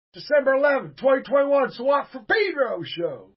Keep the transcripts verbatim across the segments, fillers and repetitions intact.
December eleventh, twenty twenty-one, SWAT for Pedro show.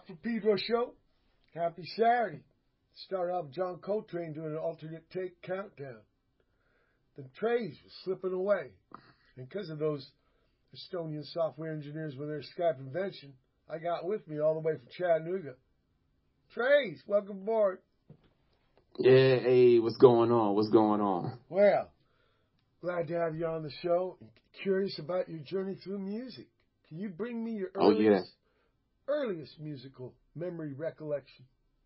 Swap for Pedro show. Happy Saturday. Started off with John Coltrane doing an alternate take countdown. The trays were slipping away. And because of those Estonian software engineers with their Skype invention, I got with me all the way from Chattanooga. Trays, welcome aboard. Yeah, hey, what's going on? What's going on? Well, glad to have you on the show. Curious about your journey through music. Can you bring me your earliest, oh, yeah. earliest musical memory recollection?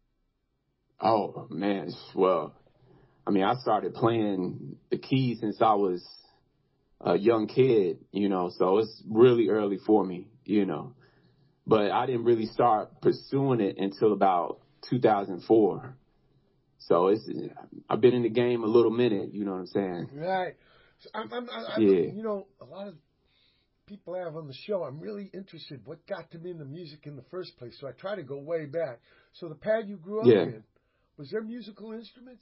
Oh, man. Well, I mean, I started playing the keys since I was a young kid, you know, so it's really early for me, you know. But I didn't really start pursuing it until about two thousand four. So it's I've been in the game a little minute, you know what I'm saying? Right. So I'm, I'm, I'm, yeah. You know, a lot of people I have on the show, I'm really interested what got them into music in the first place. So I try to go way back. So the pad you grew up yeah. in, was there musical instruments?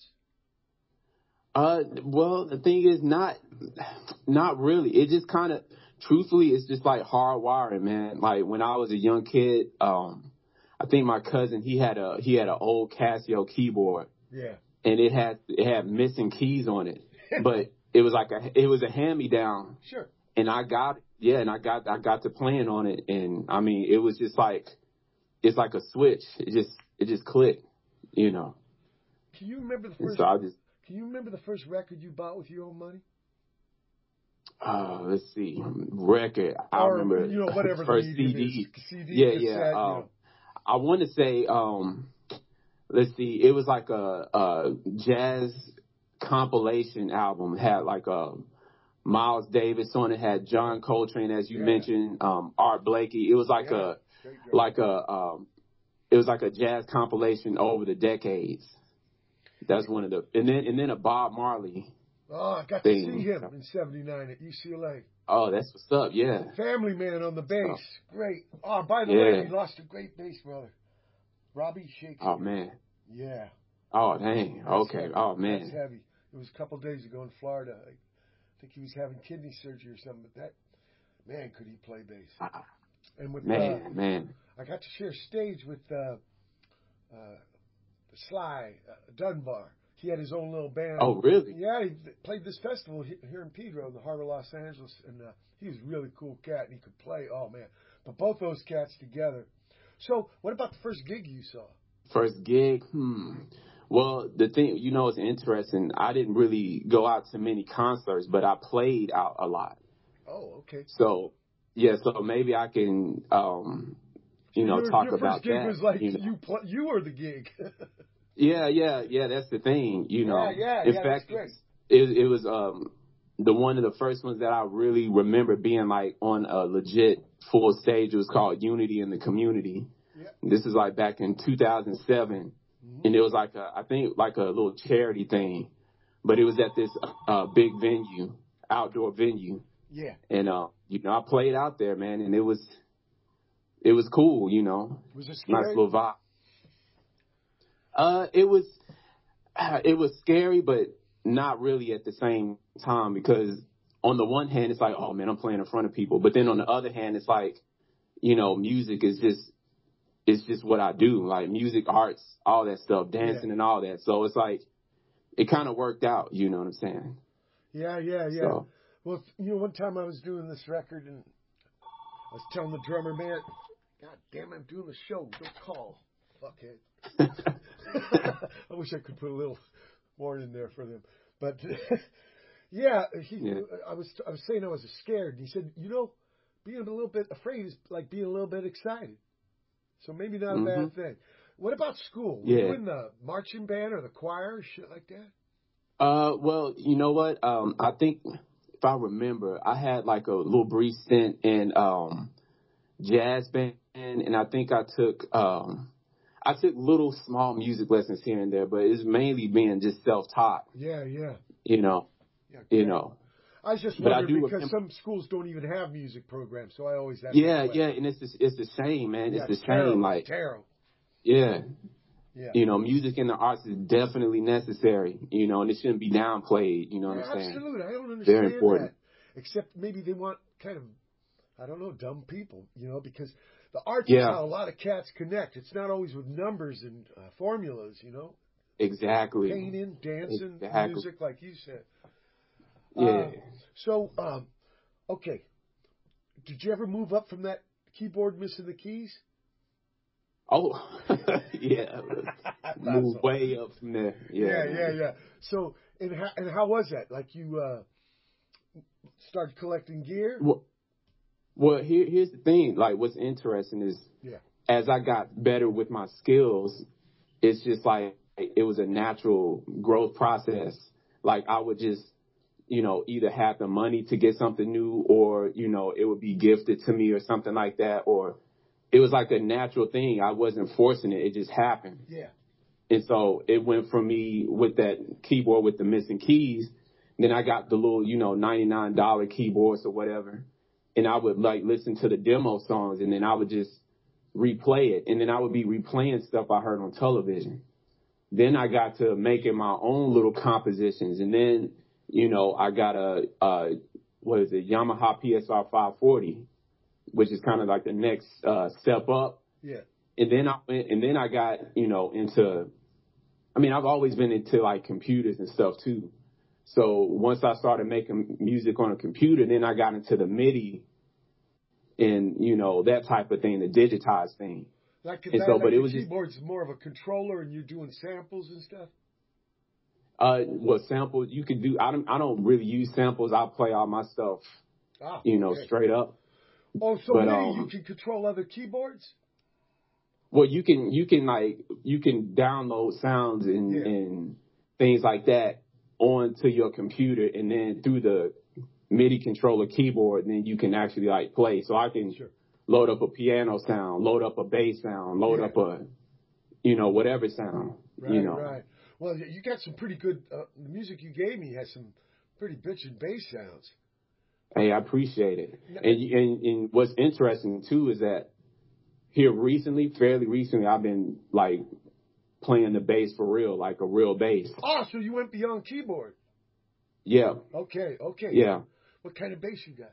Uh, well, the thing is, not, not really. It just kind of, truthfully, it's just like hardwiring, man. Like when I was a young kid, um, I think my cousin he had a he had an old Casio keyboard. Yeah. And it had it had missing keys on it, but it was like a it was a hand me down. Sure. And I got yeah, and I got I got to playing on it, and I mean it was just like it's like a switch. It just it just clicked, you know. Can you remember the first? So I just, can you remember the first record you bought with your own money? Uh, let's see, record. I or, remember you know whatever first the C D. Is. C D yeah, cassette, yeah. Um, you know. I want to say, um, let's see, it was like a, a jazz compilation album. It had like a Miles Davis on it. Had John Coltrane, as you yeah. mentioned, um, Art Blakey. It was like yeah. a like a um, it was like a jazz compilation over the decades. That's one of the and then and then a Bob Marley. Oh, I got thing. to see him in seventy-nine at U C L A. Oh, that's what's up, yeah. Family Man on the bass. Oh. Great. Oh, by the yeah. way, he lost a great bass brother. Robbie Shakespeare. Oh, man. Yeah. Oh, dang. That's okay. Heavy. Oh, man. That's heavy. It was a couple of days ago in Florida. I think he was having kidney surgery or something, but that, man, could he play bass. Uh, and with Man, uh, man. I got to share stage with uh, uh, Sly uh, Dunbar. He had his own little band. Oh, really? Yeah, he played this festival here in Pedro, in the harbor of Los Angeles, and uh, he was a really cool cat, and he could play. Oh, man. But both those cats together. So what about the first gig you saw? First gig? Hmm. Well, the thing, you know, it's interesting. I didn't really go out to many concerts, but I played out a lot. Oh, okay. So, yeah, so maybe I can, um, you know, your, talk your about that. Your first gig was like you, know. you, pl- you were the gig. Yeah, yeah, yeah. That's the thing, you know. Yeah, yeah, In yeah, fact, that's great. It, it was um the one of the first ones that I really remember being like on a legit full stage. It was called Unity in the Community. Yeah. This is like back in two thousand seven, mm-hmm. and it was like a I think like a little charity thing, but it was at this uh big venue, outdoor venue. Yeah. And uh, you know, I played out there, man, and it was it was cool, you know. Was it scary? Nice little vibe. Uh, it was, it was scary, but not really at the same time, because on the one hand, it's like, oh man, I'm playing in front of people. But then on the other hand, it's like, you know, music is just, it's just what I do. Like music, arts, all that stuff, dancing yeah. and all that. So it's like, it kind of worked out, you know what I'm saying? Yeah, yeah, yeah. So. Well, you know, one time I was doing this record and I was telling the drummer, man, God damn, I'm doing the show. Don't call. Fuckhead. I wish I could put a little more in there for them, but yeah, he, yeah, I was I was saying I was scared, and he said, you know, being a little bit afraid is like being a little bit excited, so maybe not mm-hmm. a bad thing. What about school? Were yeah. you in the marching band or the choir or shit like that? Uh, well, you know what? Um, I think if I remember, I had like a little brief stint in um jazz band, and I think I took um. I took little small music lessons here and there, but it's mainly being just self-taught. Yeah, yeah. You know, yeah, you know. I was just but wondering I do because remember, some schools don't even have music programs, so I always have. Yeah, yeah, and it's just, it's a shame, man. Yeah, it's a terrible, shame, like terrible. Yeah. Yeah. You know, music and the arts is definitely necessary. You know, and it shouldn't be downplayed. You know yeah, what I'm saying? Absolutely, I don't understand Very important. that. Except maybe they want kind of I don't know, dumb people, you know, because the arts Yeah. is how a lot of cats connect. It's not always with numbers and uh, formulas, you know. Exactly. Painting, dancing, Exactly. music, like you said. Yeah. Uh, so, um, okay. Did you ever move up from that keyboard missing the keys? Oh, yeah. Move so. way up from there. Yeah, yeah, yeah, yeah. So, and how, and how was that? Like you uh, started collecting gear? Well, well here, here's the thing. Like, what's interesting is yeah. as I got better with my skills, it's just like it was a natural growth process. Like, I would just, you know, either have the money to get something new or, you know, it would be gifted to me or something like that. Or it was like a natural thing. I wasn't forcing it. It just happened. Yeah. And so it went from me with that keyboard with the missing keys. Then I got the little, you know, ninety-nine dollars keyboards or whatever. And I would like listen to the demo songs and then I would just replay it. And then I would be replaying stuff I heard on television. Then I got to making my own little compositions. And then, you know, I got a, uh, what is it, Yamaha P S R five forty, which is kind of like the next uh, step up. Yeah. And then I went, and then I got, you know, into, I mean, I've always been into like computers and stuff too. So once I started making music on a computer, then I got into the MIDI and, you know, that type of thing, the digitized thing. Like, and that, so, like but the it was keyboard's just, more of a controller and you're doing samples and stuff? Uh, well, samples, you could do, I don't, I don't really use samples. I play all my stuff, ah, you know, okay. straight up. Oh, so but, MIDI, um, you can control other keyboards? Well, you can, you can like, you can download sounds and, yeah. and things like that onto your computer and then through the MIDI controller keyboard, and then you can actually like play. So I can sure. load up a piano sound, load up a bass sound, load yeah. up a, you know, whatever sound, right, you know. Right. Well, you got some pretty good, uh, the music you gave me has some pretty bitchin' bass sounds. Hey, I appreciate it. And, and, and what's interesting too is that here recently, fairly recently, I've been like playing the bass for real, like a real bass. Oh, so you went beyond keyboard. Yeah. Okay, okay. Yeah. What kind of bass you got?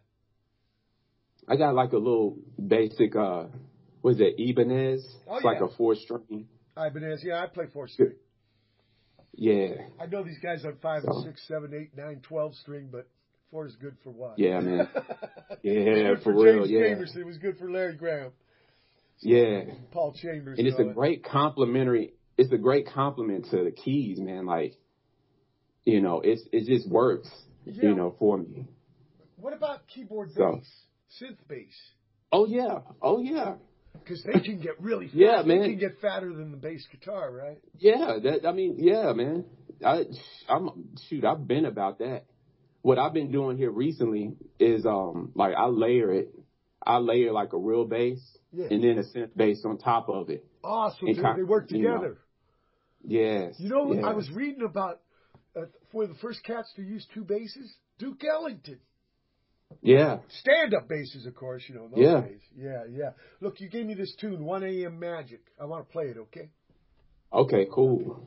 I got like a little basic, uh, what is it, Ibanez? Oh, it's yeah. like a four string. Ibanez, yeah, I play four string. Yeah. I know these guys on five so. and six, seven, eight, nine, twelve string, but four is good for what? Yeah, man. Yeah, it was good for, for real. James Yeah. Chambers. It was good for Larry Graham. So, yeah. Paul Chambers. And and it's a that. great complimentary. It's a great compliment to the keys, man. Like, you know, it's it just works, yeah. you know, for me. What about keyboard bass, so. synth bass? Oh yeah, oh yeah. Because they can get really fat. Yeah, man. They can get fatter than the bass guitar, right? Yeah, that I mean, yeah, man. I, I'm shoot. I've been about that. What I've been doing here recently is um like I layer it. I layer like a real bass yeah. and then a synth bass on top of it. Oh, so they, they work together. You know, yes. You know, yes. I was reading about uh, for the first cats to use two basses, Duke Ellington. Yeah. Stand-up basses, of course, you know, those yeah. days. Yeah, yeah. Look, you gave me this tune, one a.m. Magic. I want to play it, okay? Okay, cool.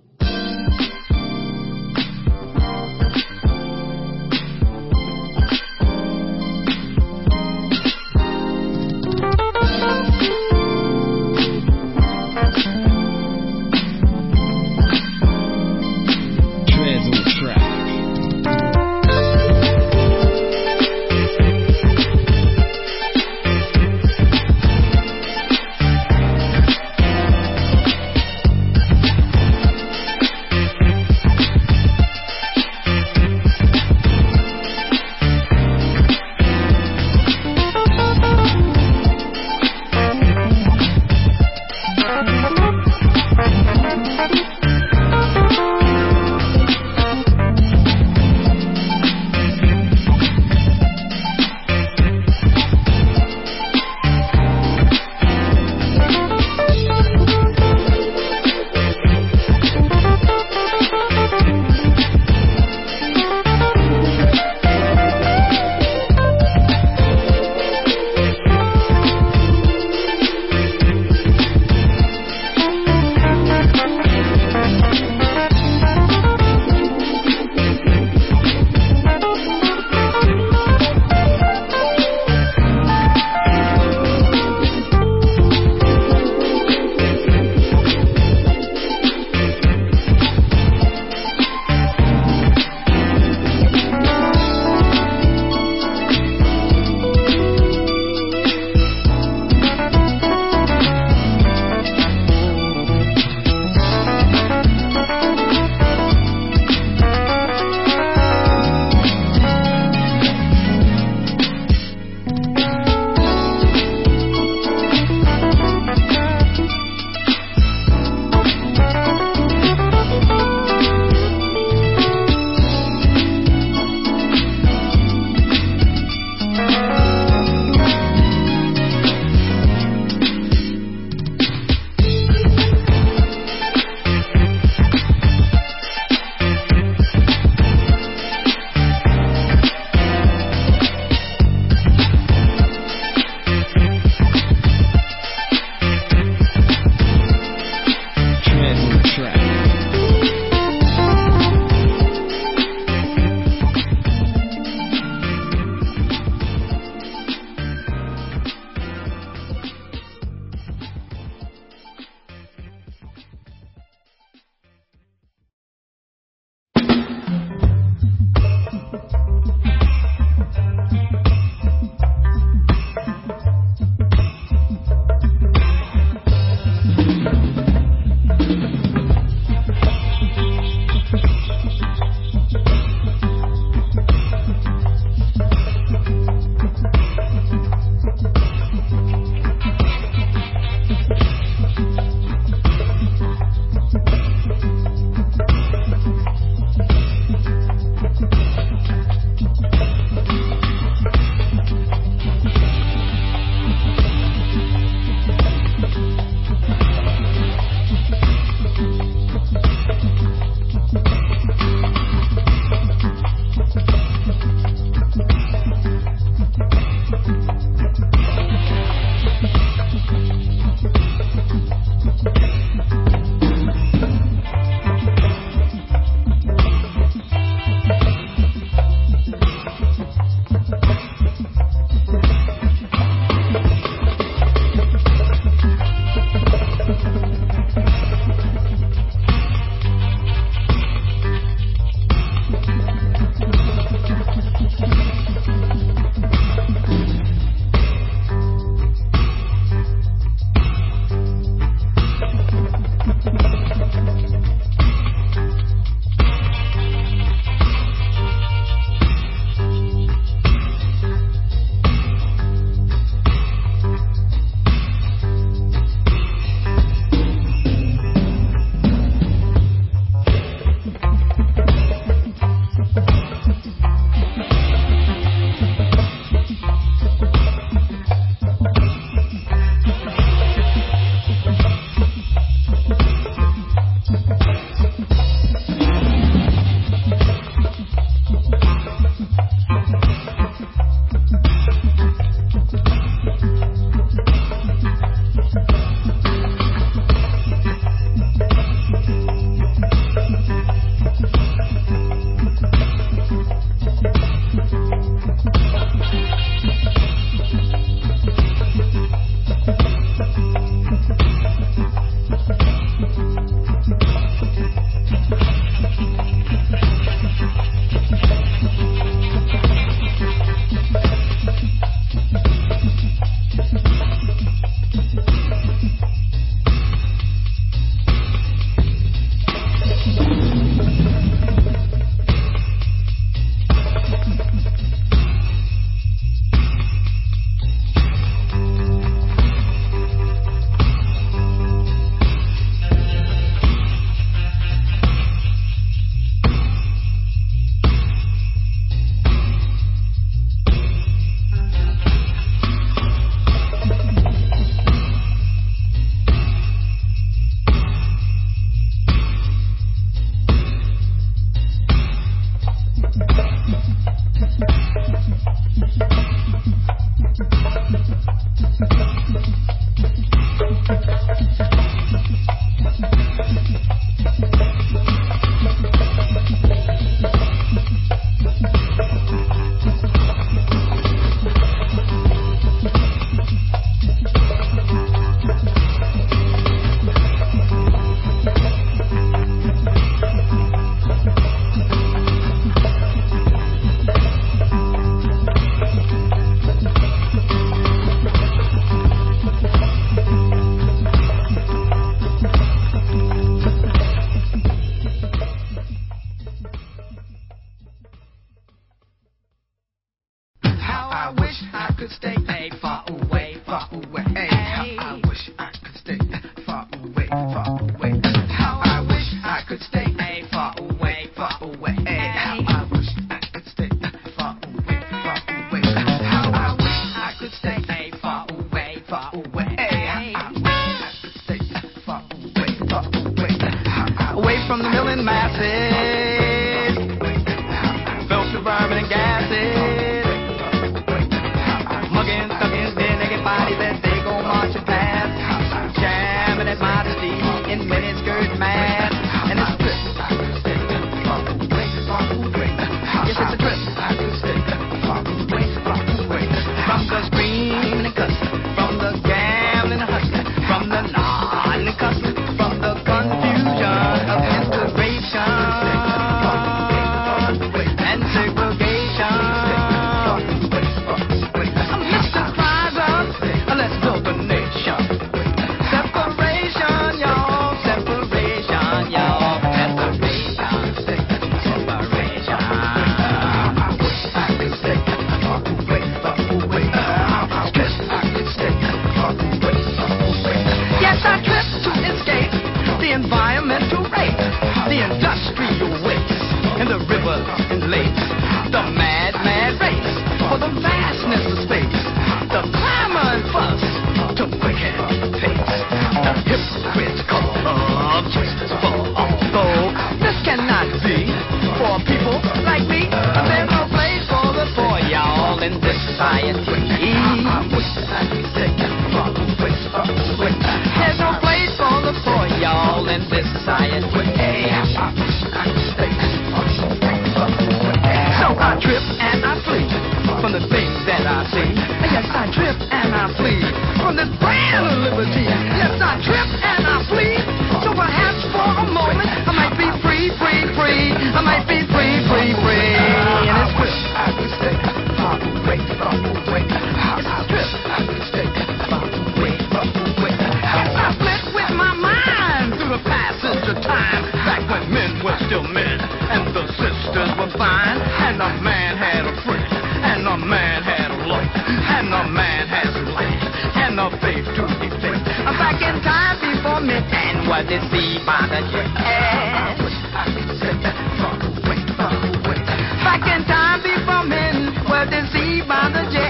could stay hey, far away, far away. Hey, how I wish I could stay far away, far away. How I wish I could stay hey, far away, far away. Hey, how I wish I could stay far away, far away. How I wish I could stay hey, far away, far away. Hey, how I wish I could stay far away, far away. Away from the million masses, filter vermin and gases. Mugging, sucking, dead naked bodies as they go marching past. Jamming at modesty in miniskirt masks. And it's a trip. Yes, it's a trip. From the screaming and cussing, from the gambling and hustling, from the nodding and cussing, from the confusion of integration and segregation. Environmental race, the industrial waste, and the rivers and lakes, the mad, mad race for the vastness of space, the clamor and fuss to wicked pace, the hypocrites call of justice for all. Though this cannot be for people like me, there's no place for the poor, y'all, in this society. There's no place for the poor, y'all, in this society. So I trip and I flee from the things that I see. Yes, I trip and I flee from this brand of liberty. Yes, I trip and I flee. So perhaps for a moment I might be free, free, free. I might be free, free, free. And it's trip. I could stay far away, far away. It's a trip. I could stay far away, far away. Yes, I split with my mind through the passage of time, back when men were still men and the sisters were fine, and a man had a friend, and a man had a love, and a man had some land, and a faith to be faith. I'm back in time before men and were deceived by the jet. Back in time before men were deceived by the jet.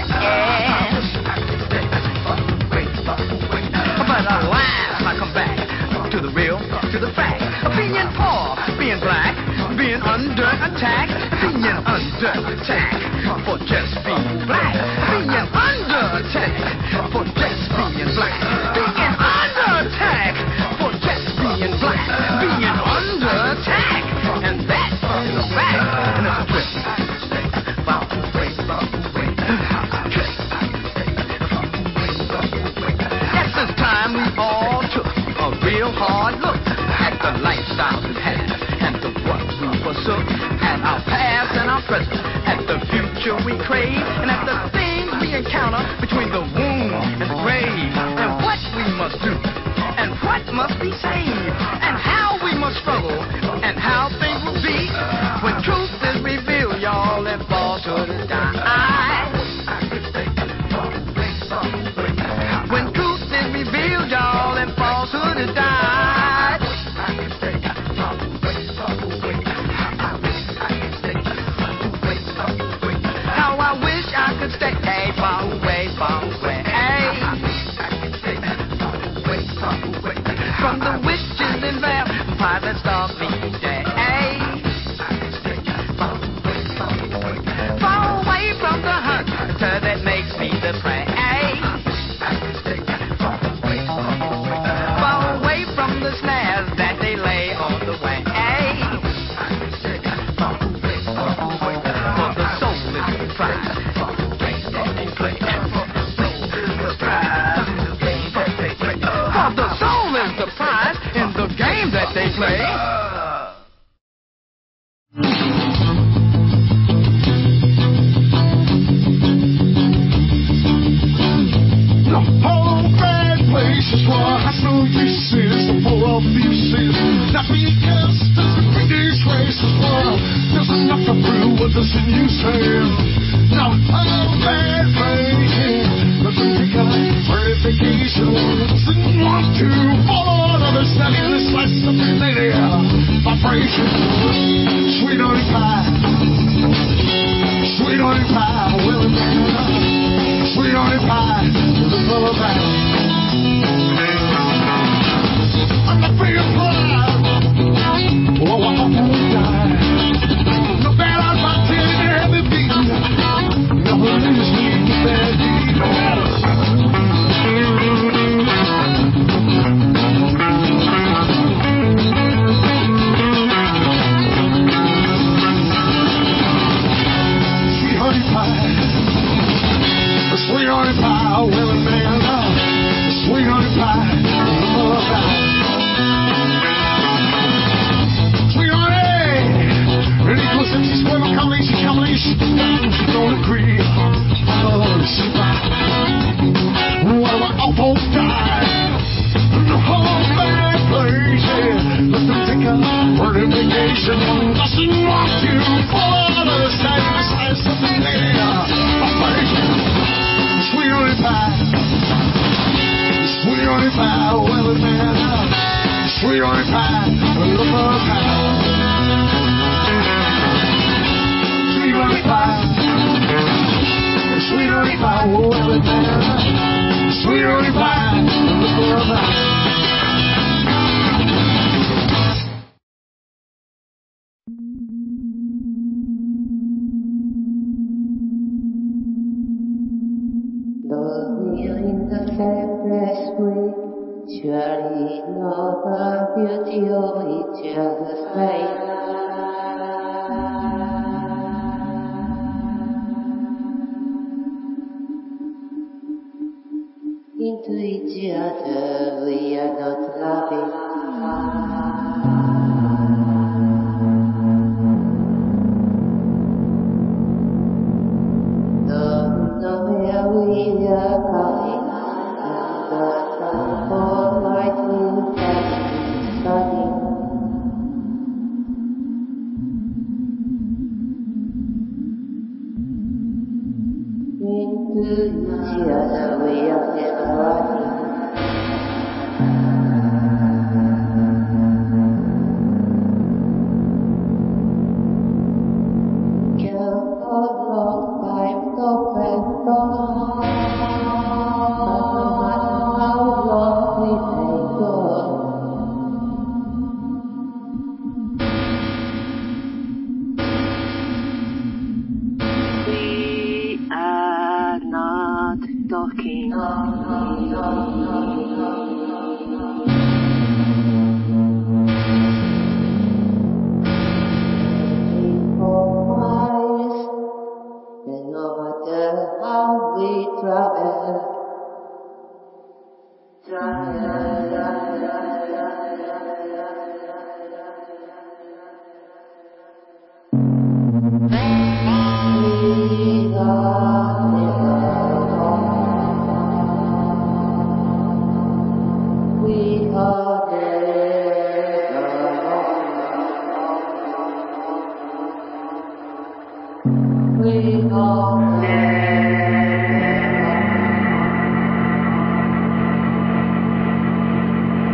But alas, I come back to the real, to the fact of being poor, being black, being under attack, being under attack for just being black, being under attack for just being black, being under attack for just being black, being under attack, and that is a fact, and it's a trip. Yes, it's time we all took a real hard look at the lifestyle we had and the what we forsook, at our past and our present, at the future we crave, and at the things we encounter between the womb and the grave, and what we must do, and what must be saved, and how we must struggle, and how things will be when truth is revealed, y'all, and falsehood is died. When truth is revealed, y'all, and falsehood is died. How I wish I could stay hey, far away, far away. From the witches and vampires that stalk me today. Far away from the hunter that makes me the prey. Far away from the snares that they lay on the way. For the soul is the prize. For the game that they play. For the soul is the prize. For the soul is the prize in the game that they play. The whole bad place is why I know this is the war of pieces. Not because there's a British race is why there's enough to brew what doesn't use hand. Now the whole bad place place. Sweet honey pie. Sweet honey pie. Well, sweet honey pie. The full pie. I'm not feeling proud. Oh, I won't die. No bad out my ten heavy feet. No, this week the bad beat. Sweet honey pie. Sweet honey pie. Well, man, sweet honey pie. Oh, pie. And he goes and she's going to come in, she's coming in, she don't agree. Oh, she's back. What am I up on die? The whole bad place, yeah. Let them take a burning vacation. Doesn't want you for the side of side something there. A place. Sweet honey pie. Sweet honey pie, well, man. Sweet honey pie, look for a pie. Sweet honey pie, sweet honey pie, oh, well, man. Sweet honey pie, look for a pie. Though we're in the same place, we surely know the beauty of each other's face. Into each other we are not loving. Don't know where we are coming, and the sun for lightning and sunny. Into each other we are never running. Can't hold long time, stop and stop. But no matter how long we may go, we are not talking. For miles, and no matter how we travel, we are never alone. We are never alone. We are never alone. 'Cause we are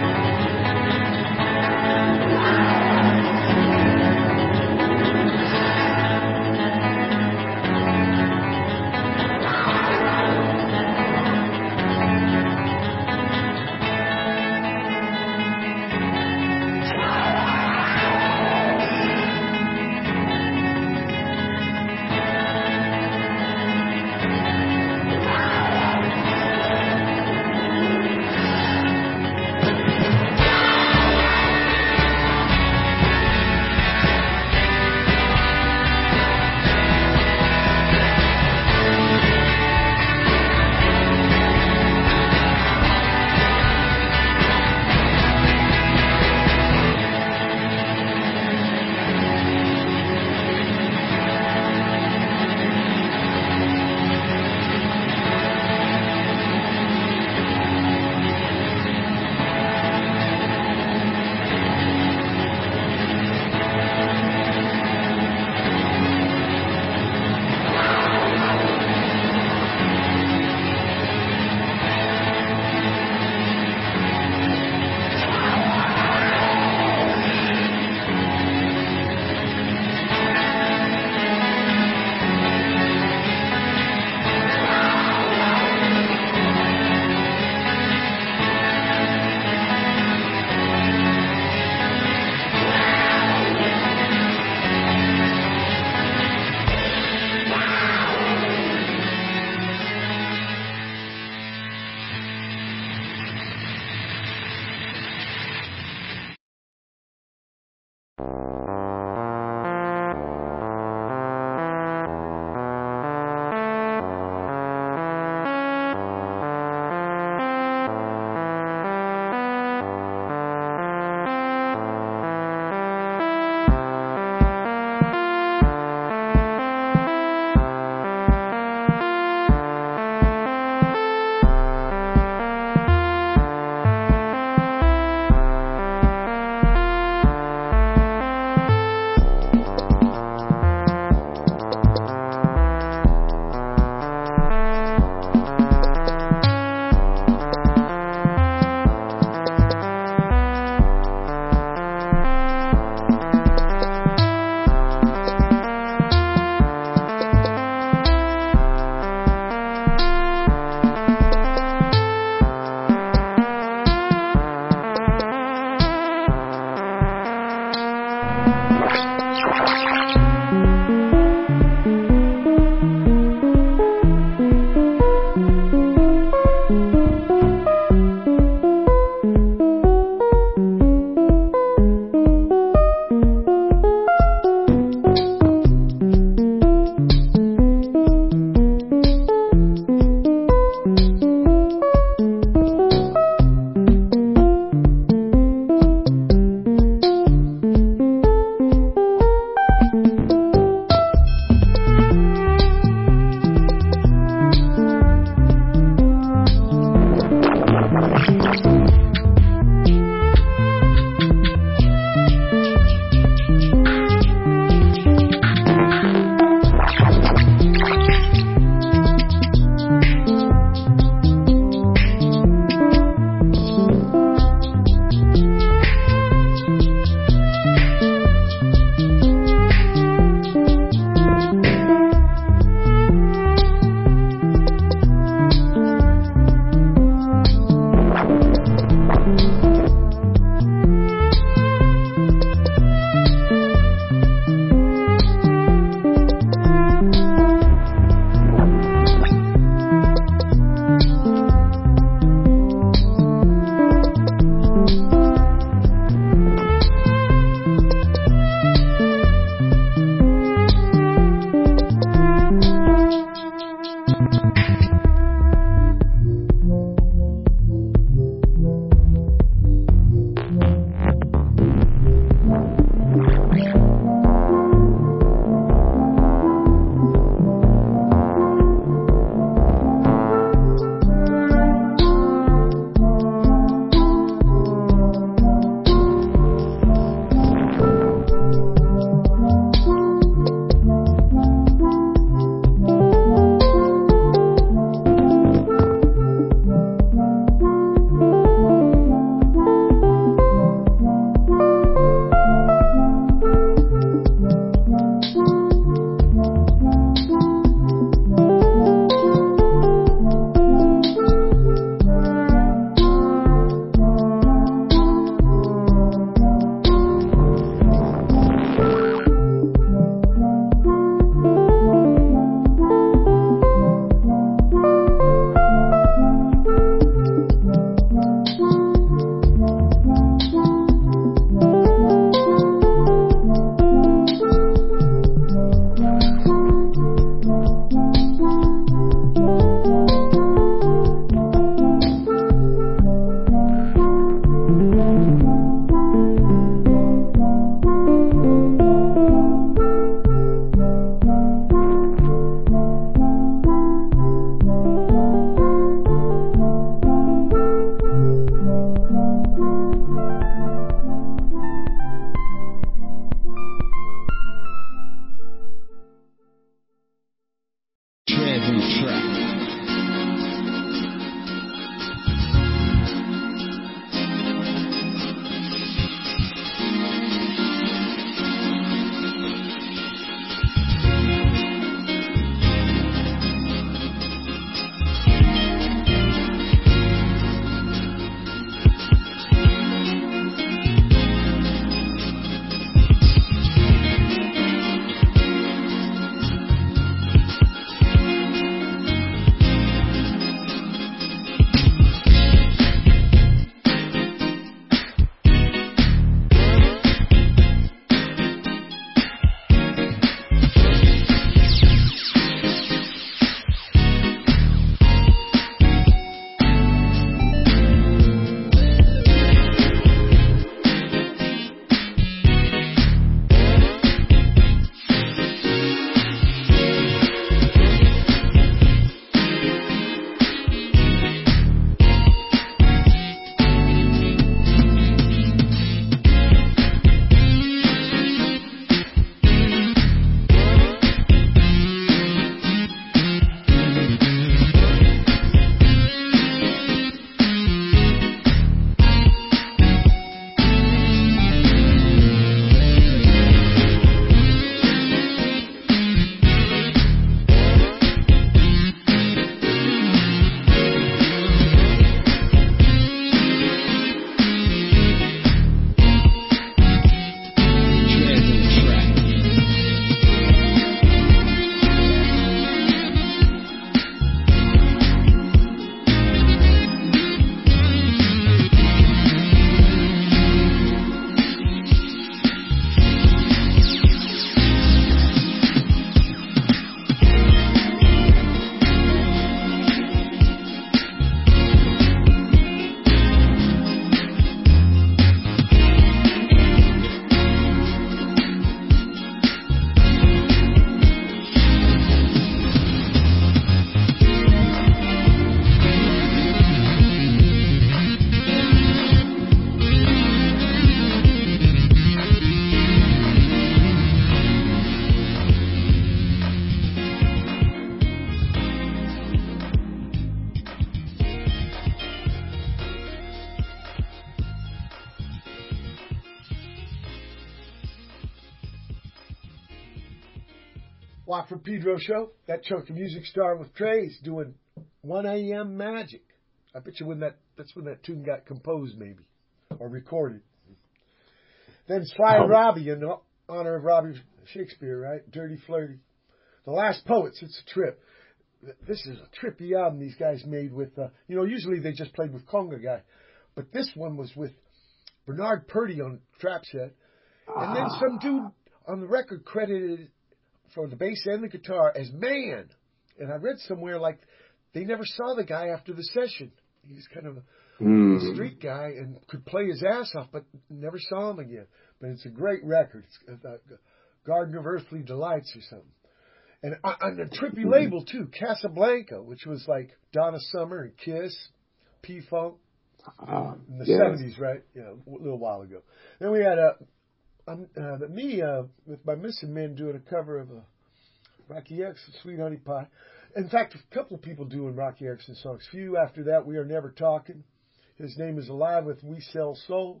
Watt from Pedro show. That chunk of music started with Trey's doing one a.m. Magic. I bet you when that that's when that tune got composed, maybe, or recorded. Then Sly Oh. Robbie in honor of Robbie Shakespeare, right? Dirty Flirty. The Last Poets. It's a trip. This is a trippy album these guys made with, uh, you know, usually they just played with Conga Guy, but this one was with Bernard Purdy on trap set, and then some dude on the record credited for the bass and the guitar as Man. And I read somewhere like they never saw the guy after the session. He's kind of a Mm. street guy and could play his ass off, but never saw him again. But it's a great record. It's uh, Garden of Earthly Delights or something. And on a trippy label too, Casablanca, which was like Donna Summer and Kiss, P-Funk Uh, in the yes. seventies, right? You know, a little while ago. Then we had uh, um, uh, me uh, with my Missing Men doing a cover of uh, Rocky X, Sweet Honey Pie. In fact, a couple of people doing Rocky Erickson songs. Few after that, We Are Never Talking. His Name Is Alive with We Sell Soul.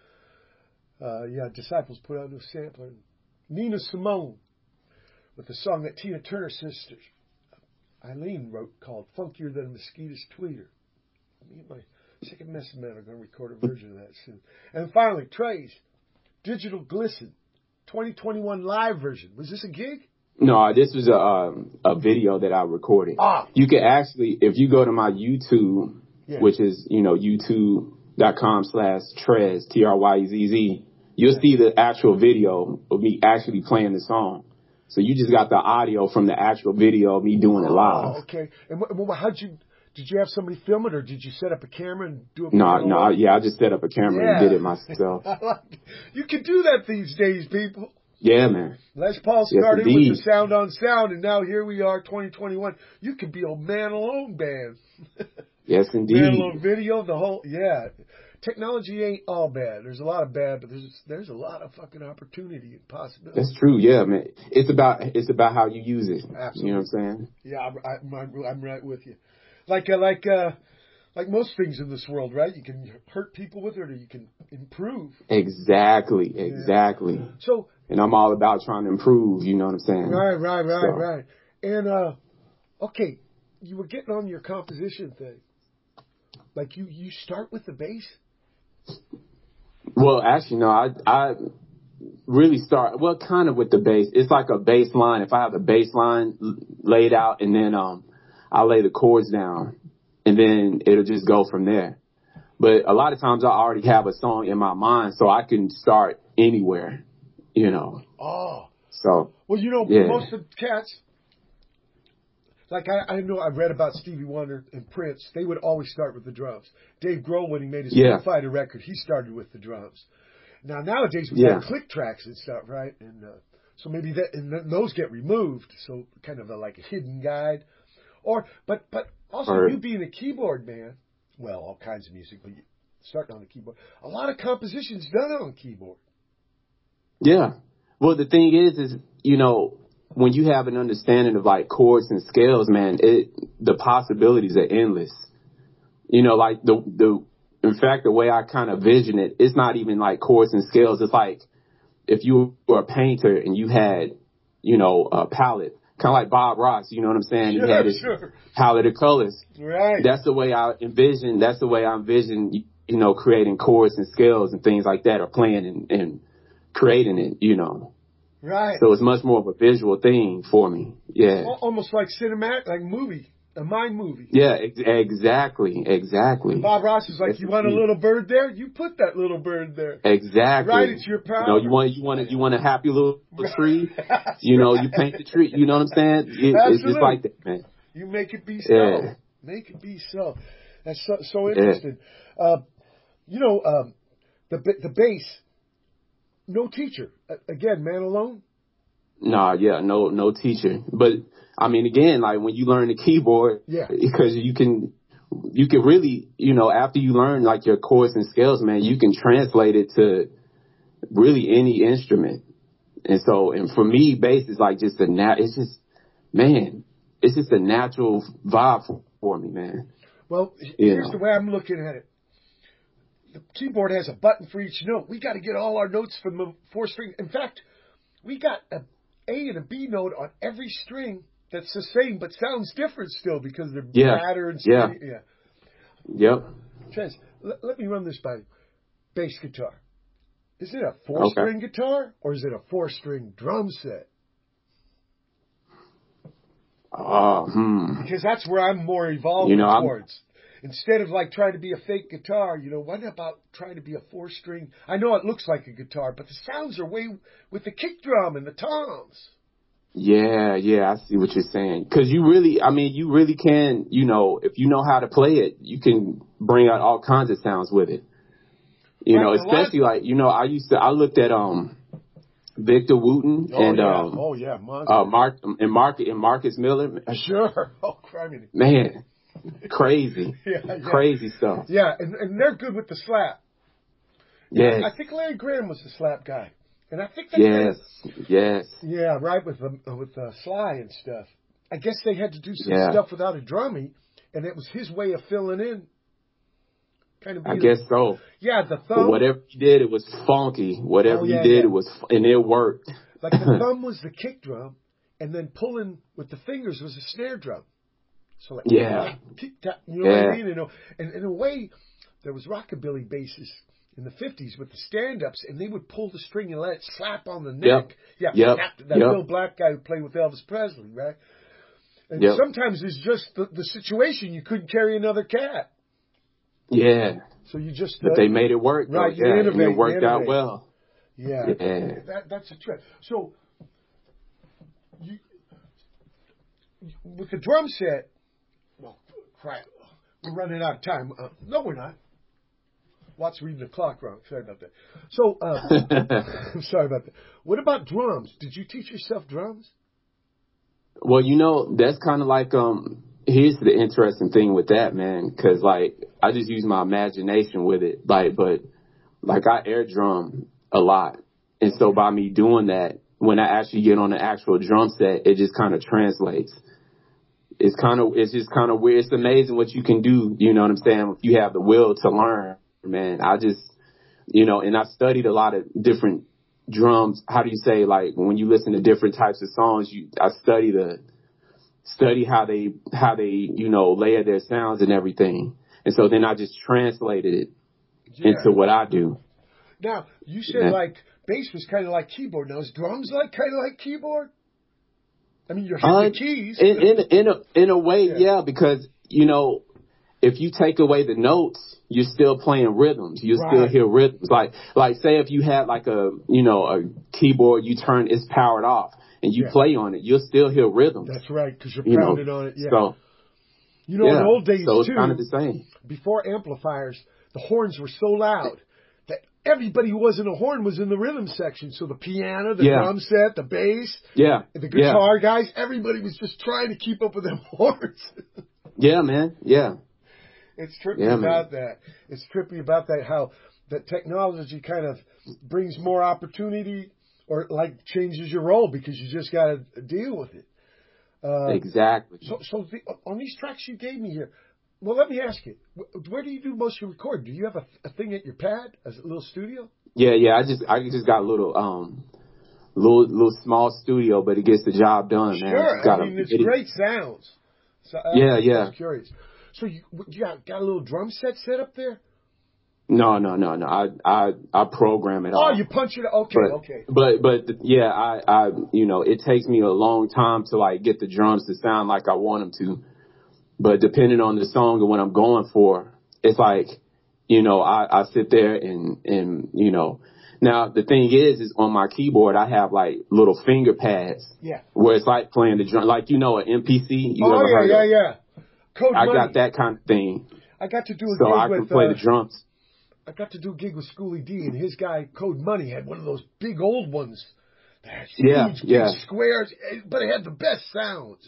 Uh, yeah, Disciples put out a sampler. Nina Simone with a song that Tina Turner's sister Eileen wrote called Funkier Than a Mosquito's Tweeter. Me and my second Messing Man are going to record a version of that soon. And finally, Trey's Digital Glisten twenty twenty-one live version. Was this a gig? No, this was a um, a video that I recorded. Ah. You can actually, if you go to my YouTube, Yeah. which is, you know, youtube.com slash Trez, T R Y Z Z, you'll see the actual video of me actually playing the song. So you just got the audio from the actual video of me doing it live. Oh, okay. And what, what, how'd you, did you have somebody film it or did you set up a camera and do it? No, no, I- yeah, I just set up a camera Yeah. and did it myself. I like it. You can do that these days, people. Yeah, man. Les Paul Yes, started indeed. with the Sound on Sound, and now here we are, twenty twenty-one. You could be a Man Alone band. Yes, Man indeed. Alone video, the whole, yeah. Technology ain't all bad. There's a lot of bad, but there's there's a lot of fucking opportunity and possibility. That's true. Yeah, man. It's about it's about how you use it. Absolutely. You know what I'm saying? Yeah, I'm, I'm, I'm right with you. Like uh, like uh, like most things in this world, right? You can hurt people with it, or you can improve. Exactly. Exactly. So And I'm all about trying to improve. You know what I'm saying? right, right, right, So- right. And uh, okay, you were getting on your composition thing. Like you, you start with the bass. Well, actually, no. I I really start well, kind of with the bass. It's like a bass line. If I have a bass line l- laid out, and then um, I lay the chords down, and then it'll just go from there. But a lot of times I already have a song in my mind, so I can start anywhere. You know. Oh, So well, you know, Yeah. most of the cats. Like I, I know, I read about Stevie Wonder and Prince. They would always start with the drums. Dave Grohl, when he made his Yeah. Foo Fighter record, he started with the drums. Now nowadays we Yeah. have click tracks and stuff, right? And uh, so maybe that and then those get removed. So kind of a, like a hidden guide, or but but also Or- you being a keyboard man, well, all kinds of music, but you, starting on the keyboard, a lot of compositions done on keyboard. yeah. Well, the thing is, is you know. When you have an understanding of like chords and scales, man, it the possibilities are endless. You know, like the the in fact the way I kind of vision it, it's not even like chords and scales. It's like if you were a painter and you had, you know, a palette, kind of like Bob Ross. You know what I'm saying? Sure, he had his sure. palette of colors. Right. That's the way I envision. That's the way I envision. You know, creating chords and scales and things like that, or playing and, and creating it. You know. Right. So it's much more of a visual thing for me. Yeah. Al- Almost like cinematic, like movie, a mind movie. Yeah, ex- exactly. Exactly. Bob Ross is like, Yes, you want a indeed. little bird there? You put that little bird there. Exactly. Right, it's your power. You know, you want you want a, you want a happy little tree. You know, you paint the tree. You know what I'm saying? It, it's Absolutely. just like that, man. You make it be so. Yeah. Make it be so. That's so, so interesting. Uh, you know, um, the ba- the bass, no teacher. Uh, again, man alone. Nah, yeah, no, no teacher. But I mean, again, like when you learn the keyboard, Yeah. because you can, you can really, you know, after you learn like your chords and scales, man, you can translate it to really any instrument. And so, and for me, bass is like just a nat. It's just, man, it's just a natural vibe for, for me, man. Well, You here's know. the way I'm looking at it. The keyboard has a button for each note. We got to get all our notes from the four string. In fact, we got a A and a B note on every string that's the same, but sounds different still because they're Yeah. fatter and Yeah. skinny. Yeah. Yep. Chance, let, let me run this by you. Bass guitar. Is it a four-string Okay. guitar or is it a four-string drum set? Oh, hmm. Because that's where I'm more evolving You know, I'm- towards. Instead of like trying to be a fake guitar, you know, what about trying to be a four-string? I know it looks like a guitar, but the sounds are way with the kick drum and the toms. Yeah, yeah, I see what you're saying. Because you really, I mean, you really can, you know, if you know how to play it, you can bring out all kinds of sounds with it. You Right, know, a lot of- especially like, you know, I used to, I looked at um Victor Wooten Oh and yeah, um oh yeah, monster. uh Mark and Mark and Marcus Miller. Sure. Oh, criminy. Man, crazy, Yeah, yeah. crazy stuff. Yeah, and, and they're good with the slap. Yes, I think Larry Graham was the slap guy, and I think they yes, yes. yeah, right with the with the Sly and stuff. I guess they had to do some Yeah. stuff without a drummy, and it was his way of filling in. Kind of. I being- guess so. Yeah, the But thumb. whatever you did, it was funky. Whatever Oh, yeah, you did, yeah. it was, and it worked. Like the thumb was the kick drum, and then pulling with the fingers was a snare drum. So like Yeah. tick tock, you know what Yeah. I mean? You know, and in a way, there was rockabilly basses in the fifties with the stand-ups, and they would pull the string and let it slap on the neck. Yeah, Yep. slap, that Yep. Bill Black guy who played with Elvis Presley, right? And Yep. sometimes it's just the, the situation you couldn't carry another cat, Yeah. so you just But uh, they made it work. though. right, you Yeah, and innovate, it you worked out innovate. well. Yeah, Yeah. that that's a trip. So, you, with the drum set, well, crap, we're running out of time. Uh, no, we're not. Watt's reading the clock wrong. Sorry about that. So, uh, I'm sorry about that. What about drums? Did you teach yourself drums? Well, you know, that's kind of like, um, here's the interesting thing with that, man, because, like, I just use my imagination with it. Like, but, like, I air drum a lot. And so by me doing that, when I actually get on the actual drum set, it just kind of translates. It's kind of, it's just kind of weird. It's amazing what you can do. You know what I'm saying? If you have the will to learn, man. I just, you know, and I studied a lot of different drums. How do you say, like, when you listen to different types of songs, you, I study the, study how they, how they, you know, layer their sounds and everything. And so then I just translated it Yeah. into what I do. Now, you said Yeah. like bass was kind of like keyboard. Now, is drums like kind of like keyboard? I mean, you're hitting Uh, the keys. in, in, in a, in a way, Yeah. yeah, because, you know, if you take away the notes, you're still playing rhythms. You still Right. hear rhythms. Like, like say if you had like a, you know, a keyboard, you turn, it's powered off and you Yeah. play on it, you'll still hear rhythms. That's right, because you're you know, pounding on it. Yeah. so, you know, yeah, in the old days so it's too, kind of the same. before amplifiers, the horns were so loud that everybody who wasn't a horn was in the rhythm section. So the piano, the Yeah. drum set, the bass, Yeah. the yeah. guitar guys, everybody was just trying to keep up with them horns. Yeah, man. Yeah. It's trippy Yeah, man. about that. It's trippy about that, how that technology kind of brings more opportunity or like changes your role because you just got to deal with it. Uh, Exactly. So, so the, on these tracks you gave me here, well, let me ask you, wh- where do you do most of your recording? Do you have a, a thing at your pad, a little studio? Yeah, yeah. I just, I just got a little, um, little, little small studio, but it gets the job done, man. Sure, Just got I mean, a- it's it- great sounds. So, I, Yeah, I was yeah. curious. So you, you got, got a little drum set set up there? No, no, no, no. I, I, I program it Oh, all. you punch it. Okay, But, okay. but, but, yeah, I, I, you know, it takes me a long time to like get the drums to sound like I want them to. But depending on the song and what I'm going for, it's like, you know, I, I sit there and, and, you know, now the thing is, is on my keyboard, I have like little finger pads Yeah. where it's like playing the drum, like, you know, an M P C. You Oh, ever yeah, heard yeah, of? yeah. Code I Money. got that kind of thing. I got to do a So gig I with, can play uh, the drums. I got to do a gig with Schoolie D, and his guy, Code Money, had one of those big old ones. That had Yeah, huge, big yeah. squares, eh, but it had the best sounds.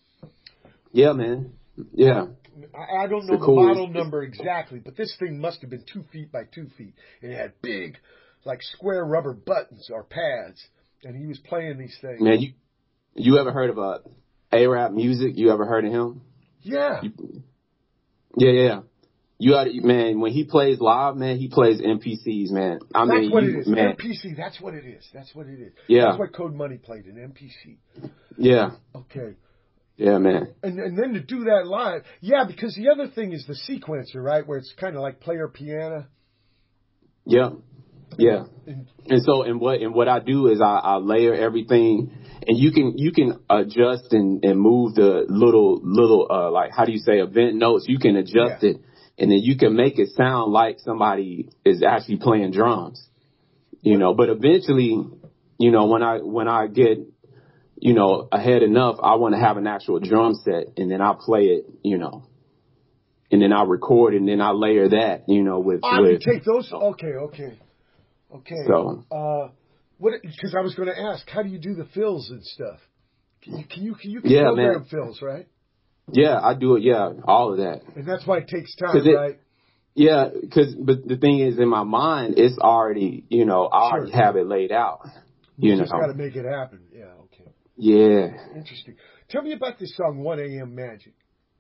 Yeah, man. Yeah. I, I don't So know the cool. model number exactly, but this thing must have been two feet by two feet. And it had big, like square rubber buttons or pads, and he was playing these things. Man, you, you ever heard of uh, A-Rap Music? You ever heard of him? Yeah. You, yeah, yeah. You got to, man, when he plays live, man, he plays M P Cs, man. I that's mean, what you, it is. man. M P C, that's what it is. That's what it is. Yeah. That's what Code Money played, an M P C. Yeah. Okay. Yeah, man. And and then to do that live, yeah, because the other thing is the sequencer, right, where it's kind of like player piano. Yeah. Yeah. And, And so, and what, and what I do is I, I layer everything, and you can, you can adjust and, and move the little, little, uh, like, how do you say, event notes? You can adjust yeah. it, and then you can make it sound like somebody is actually playing drums, you know, but eventually, you know, when I, when I get, you know, ahead enough, I want to have an actual drum set, and then I play it, you know, and then I record, and then I layer that, you know, with, oh, with, you take those, okay, okay. Okay. So, uh, what? Because I was going to ask, how do you do the fills and stuff? Can you can you can, you can yeah, program man. fills, right? Yeah, I do it. Yeah, all of that. And that's why it takes time, it, right? Yeah, because but the thing is, in my mind, it's already, you know, I sure. already have it laid out. You, You know, just got to make it happen. Yeah. Okay. Yeah. Interesting. Tell me about this song, one A M Magic.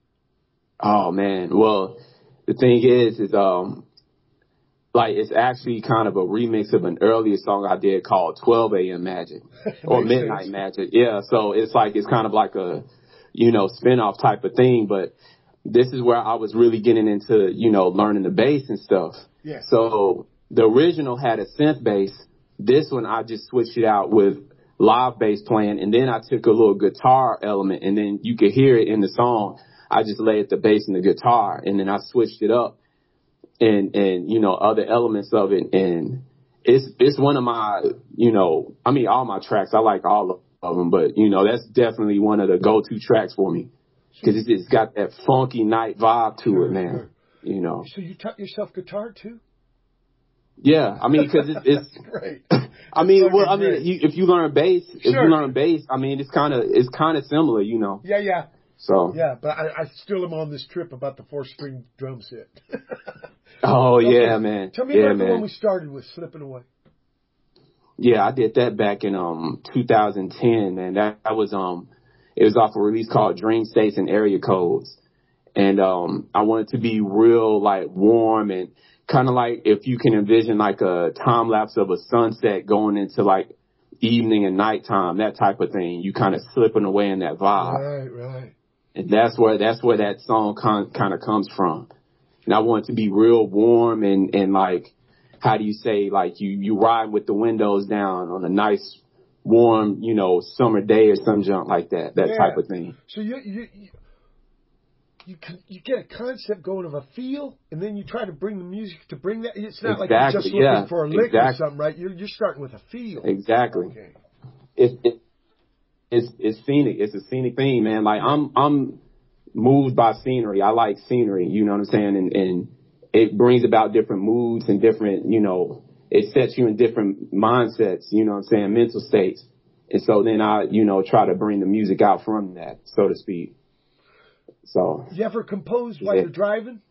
Oh man, well, the thing is, is um. Like, it's actually kind of a remix of an earlier song I did called twelve a.m. Magic or Midnight sense. Magic. Yeah. So it's like, it's kind of like a, you know, spin-off type of thing. But this is where I was really getting into, you know, learning the bass and stuff. Yeah. So the original had a synth bass. This one, I just switched it out with live bass playing. And then I took a little guitar element, and then you could hear it in the song. I just laid the bass and the guitar, and then I switched it up. And, and, you know, other elements of it. And it's, it's one of my, you know, I mean, all my tracks, I like all of them, but, you know, that's definitely one of the go-to tracks for me. Cause it's, it's got that funky night vibe to sure, it, man. Sure. You know. So you taught yourself guitar too? Yeah. I mean, cause it's, it's That's great. I mean, That's well, I mean, great. you, if you learn bass, if sure. you learn bass, I mean, it's kind of, it's kind of similar, you know. Yeah, yeah. So. Yeah, but I, I still am on this trip about the four-string drum set. Oh, okay. yeah, man. Tell me yeah, about man. the one we started with, Slipping Away. Yeah, I did that back in um two thousand ten, man. That, that was um it was off a release called Dream States and Area Codes. And um I wanted to be real like warm and kind of like if you can envision like a time lapse of a sunset going into like evening and nighttime, that type of thing. You kind of slipping away in that vibe. Right, right. And that's where that's where that song con- kind of comes from. And I want it to be real warm and, and like, how do you say, like you, you ride with the windows down on a nice, warm, you know, summer day or some junk like that, that yeah. type of thing. So you, you, you, you, can, you get a concept going of a feel, and then you try to bring the music to bring that. It's not exactly, like you're just looking yeah, for a lick exactly. or something, right? You're, you're starting with a feel. Exactly. Okay. It's, it, it's, it's scenic. It's a scenic thing, man. Like I'm, I'm moved by scenery. I like scenery, you know what I'm saying? And, and it brings about different moods and different, you know, it sets you in different mindsets, you know what I'm saying? Mental states. And so then I, you know, try to bring the music out from that, so to speak. So. You ever compose while yeah. you're driving?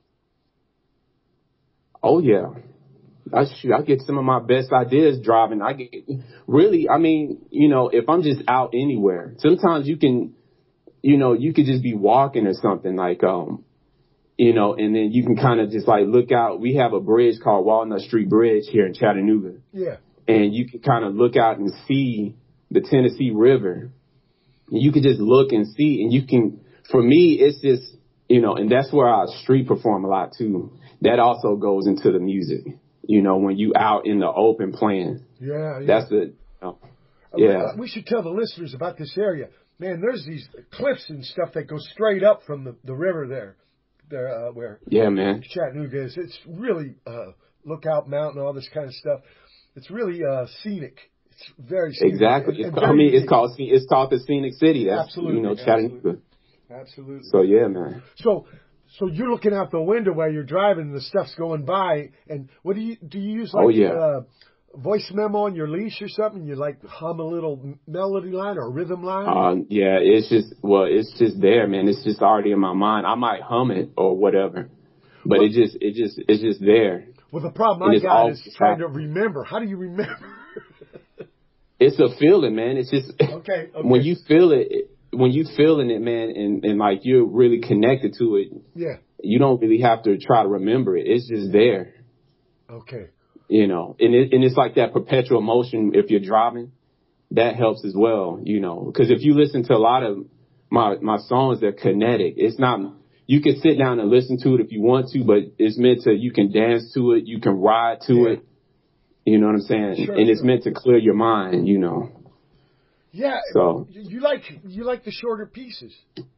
Oh yeah. I shoot, I get some of my best ideas driving. I get really, I mean, you know, if I'm just out anywhere, sometimes you can, you know, you could just be walking or something like, um, you know, and then you can kind of just like look out. We have a bridge called Walnut Street Bridge here in Chattanooga. Yeah. And you can kind of look out and see the Tennessee River. And you can just look and see, and you can, for me, it's just, you know, and that's where I street perform a lot too. That also goes into the music. You know, when you out in the open playing. Yeah, yeah. That's it. Oh, yeah. We should tell the listeners about this area. Man, there's these cliffs and stuff that go straight up from the, the river there. There, uh, where yeah, man. Chattanooga is. It's really uh, Lookout Mountain, all this kind of stuff. It's really uh, scenic. It's very scenic. Exactly. And, and it's, I mean, unique. it's called it's called the Scenic City. That's, absolutely. You know, Chattanooga. Absolutely. absolutely. So yeah, man. So. So you're looking out the window while you're driving, and the stuff's going by. And what do you do? You use like oh, yeah. uh, voice memo on your leash or something? You like hum a little melody line or rhythm line? Uh, yeah, it's just well, it's just there, man. It's just already in my mind. I might hum it or whatever, but well, it just it just it's just there. Well, the problem I got is trying to remember. How do you remember? It's a feeling, man. It's just okay, okay. when you feel it. When you feeling it, man, and, and like you're really connected to it, yeah, you don't really have to try to remember it. It's just there. Okay. You know, and it, and it's like that perpetual motion if you're driving. That helps as well, you know, because if you listen to a lot of my my songs, they're kinetic. It's not, you can sit down and listen to it if you want to, but it's meant to, you can dance to it, you can ride to yeah. it. You know what I'm saying? Sure, and sure. it's meant to clear your mind, you know. Yeah. So You like you like the shorter pieces.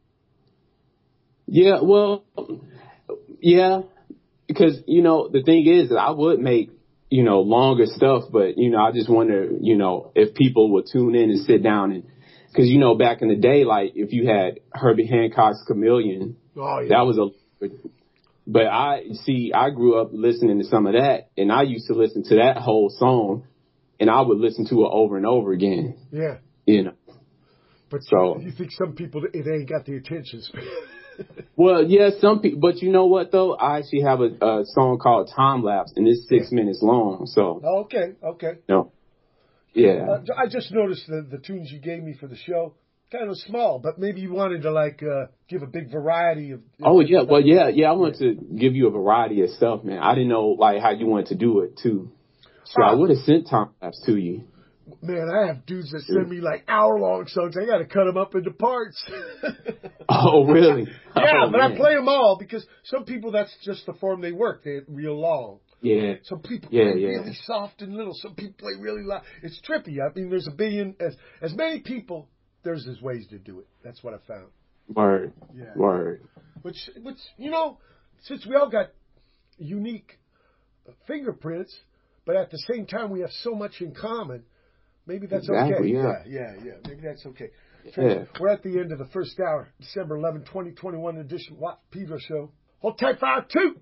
Yeah, well, yeah, because, you know, the thing is that I would make, you know, longer stuff, but, you know, I just wonder, you know, if people would tune in and sit down and, because, you know, back in the day, like if you had Herbie Hancock's Chameleon, oh, yeah. that was a, but I, see, I grew up listening to some of that, and I used to listen to that whole song, and I would listen to it over and over again. Yeah. You know. But so, you think some people, it ain't got the attention span. Well, yeah, some people, but you know what though? I actually have a, a song called Time Lapse, and it's six yeah. minutes long. So okay, okay, no, yeah. Uh, I just noticed the the tunes you gave me for the show kind of small, but maybe you wanted to like uh, give a big variety of. Oh yeah, stuff. well yeah, yeah. I wanted yeah. to give you a variety of stuff, man. I didn't know like how you wanted to do it too, so uh, I would have sent Time Lapse to you. Man, I have dudes that send me like hour-long songs. I got to cut them up into parts. Oh, really? Yeah, oh, but man. I play them all because some people, that's just the form they work. They're real long. Yeah. Some people yeah, play yeah. really soft and little. Some people play really loud. It's trippy. I mean, there's a billion, as as many people, there's there's ways to do it. That's what I found. Word. Yeah. Word. Which, which, you know, since we all got unique fingerprints, but at the same time we have so much in common, maybe that's exactly, okay. Yeah. yeah, yeah, yeah. Maybe that's okay. Yeah. We're at the end of the first hour, December eleventh, twenty twenty-one edition Watt Pedro Show. Hold tight for hour two.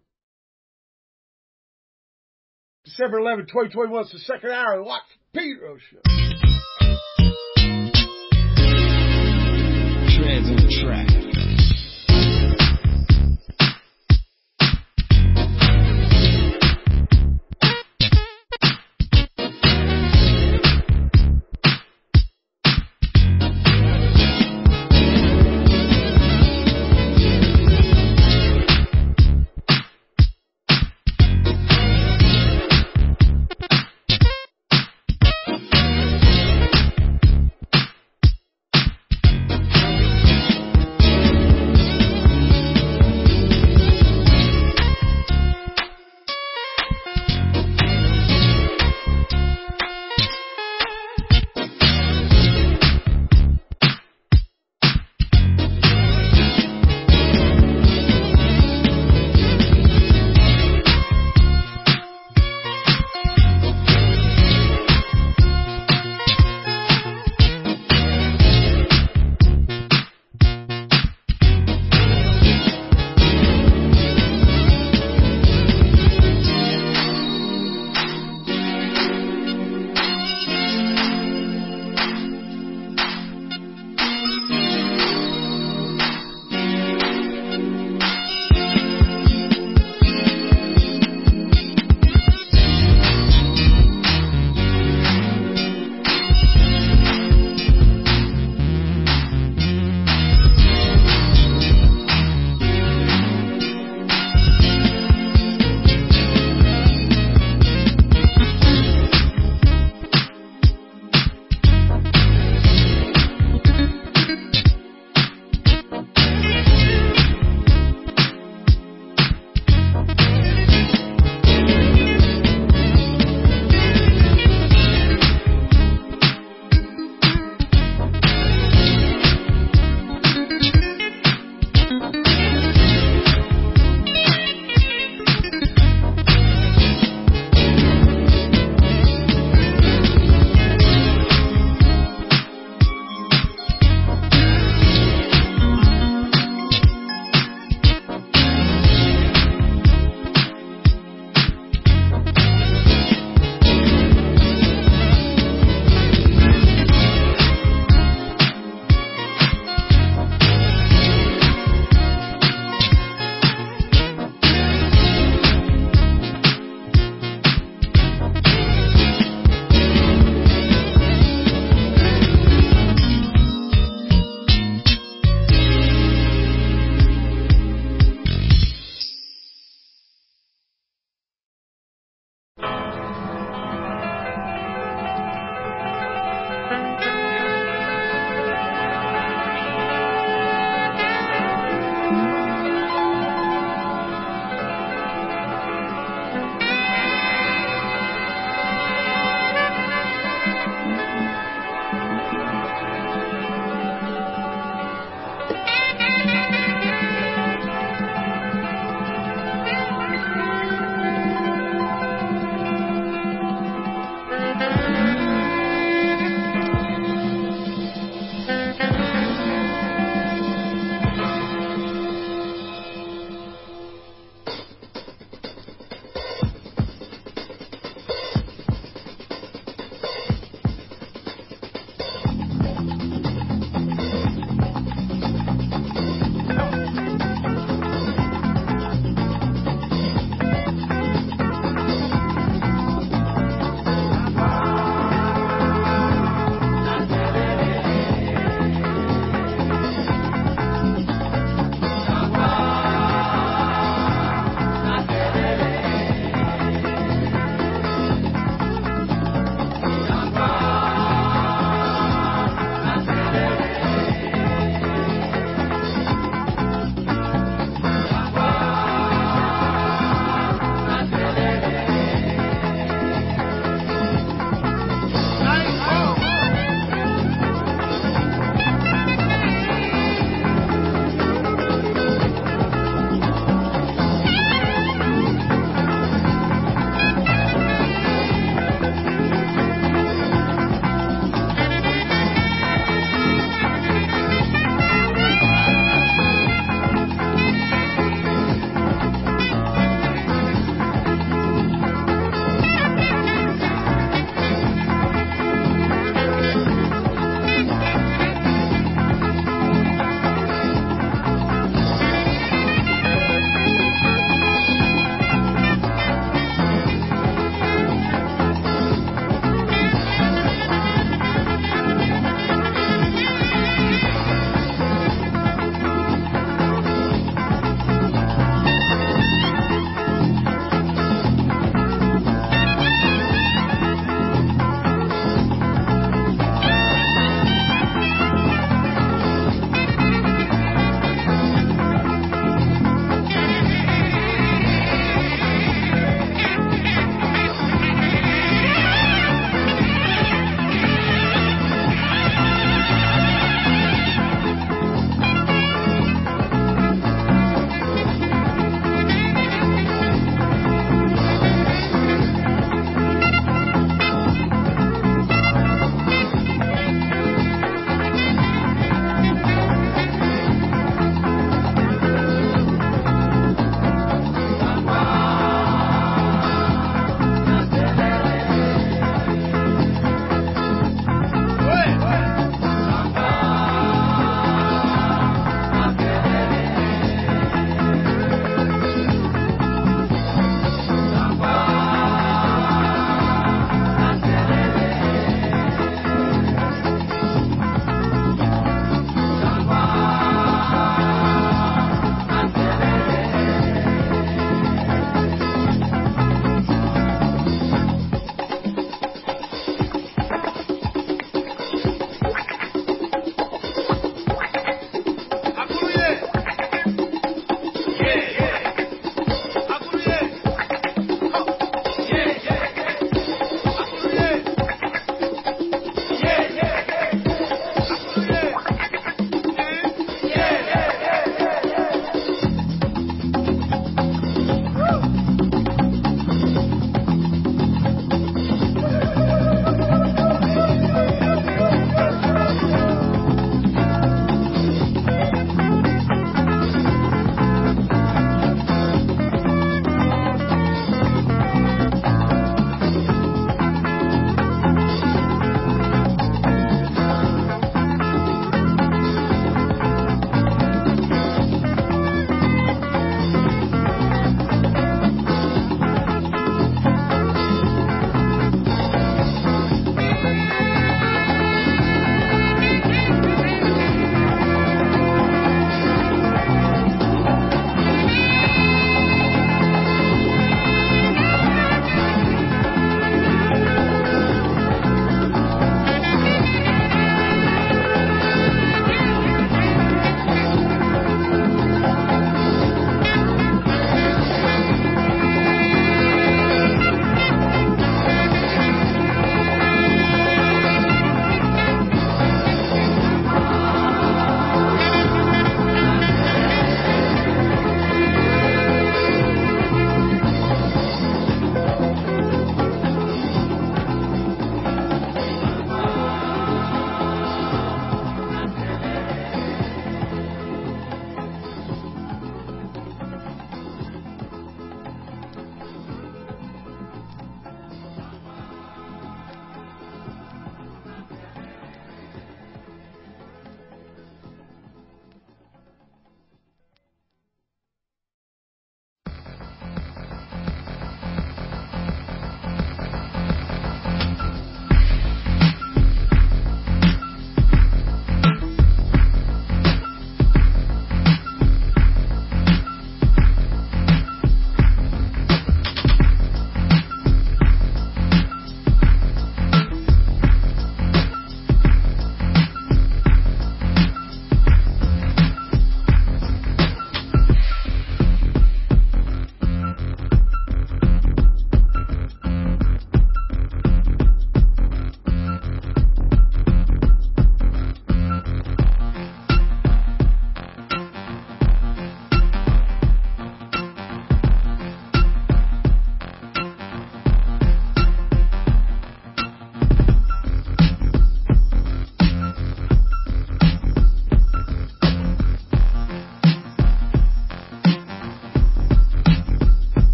December eleventh, twenty twenty-one is the second hour of the Watt Pedro Show. Treads on the track.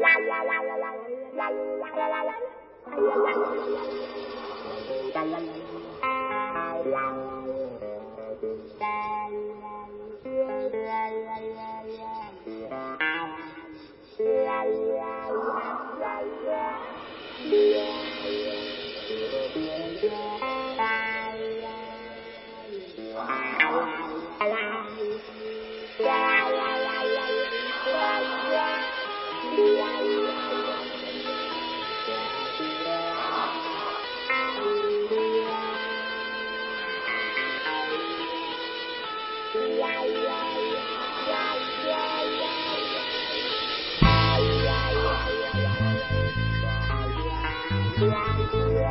Yeah.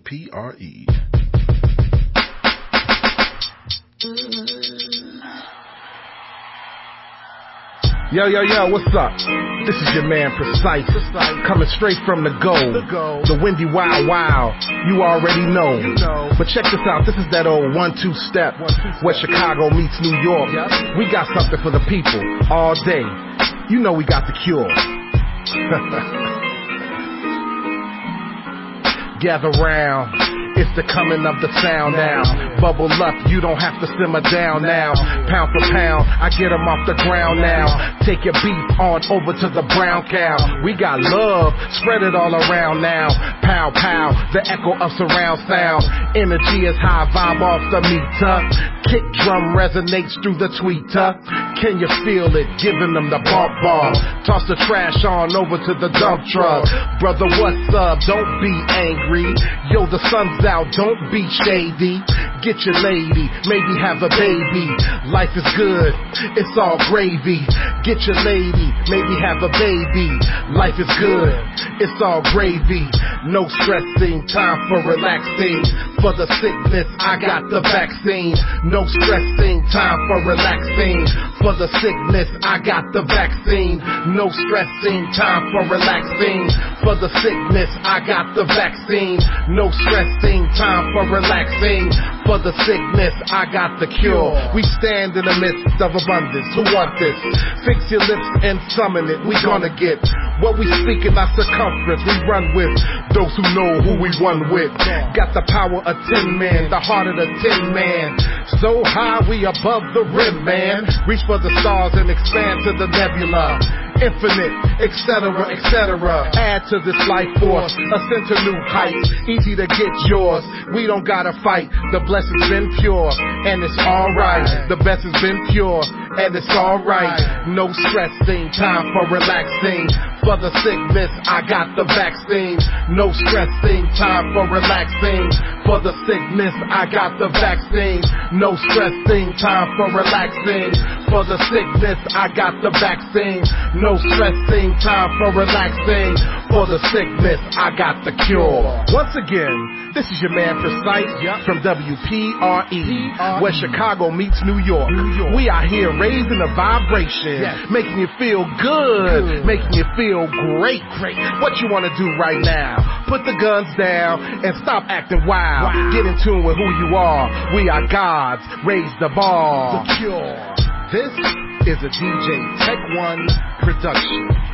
P R E. Yo, yo, yo, what's up? This is your man, Precise, coming straight from the go, the Windy Wild Wild. You already know. But check this out, this is that old one-two step, where Chicago meets New York. We got something for the people, all day. You know we got the cure. Gather round, it's the coming of the sound now. Bubble up, you don't have to simmer down now. Pound for pound, I get them off the ground now. Take your beef on over to the brown cow. We got love, spread it all around now. Pow, pow, the echo of surround sound. Energy is high, vibe off the meter. Kick drum resonates through the tweeter. Can you feel it? Giving them the bump bump. Toss the trash on over to the dump truck. Brother, what's up? Don't be angry. Yo, the sun's out, don't be shady. Get your lady, maybe have a baby. Life is good, it's all gravy. Get your lady, maybe have a baby. Life is good, it's all gravy. No stressing, time for relaxing. For the sickness, I got the vaccine. No stressing, time for relaxing. For the sickness, I got the vaccine. No stressing, time for relaxing. For the sickness, I got the vaccine. No stressing, time for relaxing. For the sickness, I got the cure. We stand in the midst of abundance. Who want this? Fix your lips and summon it. We gonna get what we speak in our circumference. We run with those who know who we run with. Got the power of ten men, the heart of the ten man. So high we above the rim, man. Reach for the stars and expand to the nebula. Infinite, et cetera, et cetera. Add to this life force, ascend to new heights. Easy to get yours. We don't gotta fight. The blessing's been pure, and it's alright. The best has been pure, and it's alright. No stressing, time for relaxing. For the sickness, I got the vaccine. No stressing, time for relaxing. For the sickness, I got the vaccine. No stressing, time for relaxing. For the sickness, I got the vaccine. No stressing, time for relaxing. For the sickness, I got the cure. Once again, this is your man Precise from W P R E, where Chicago meets New York. We are here raising the vibration, making you feel good, making you feel great. What you want to do right now? Put the guns down and stop acting wild. Get in tune with who you are. We are gods. Raise the bar. The cure. This is a D J Tech One production.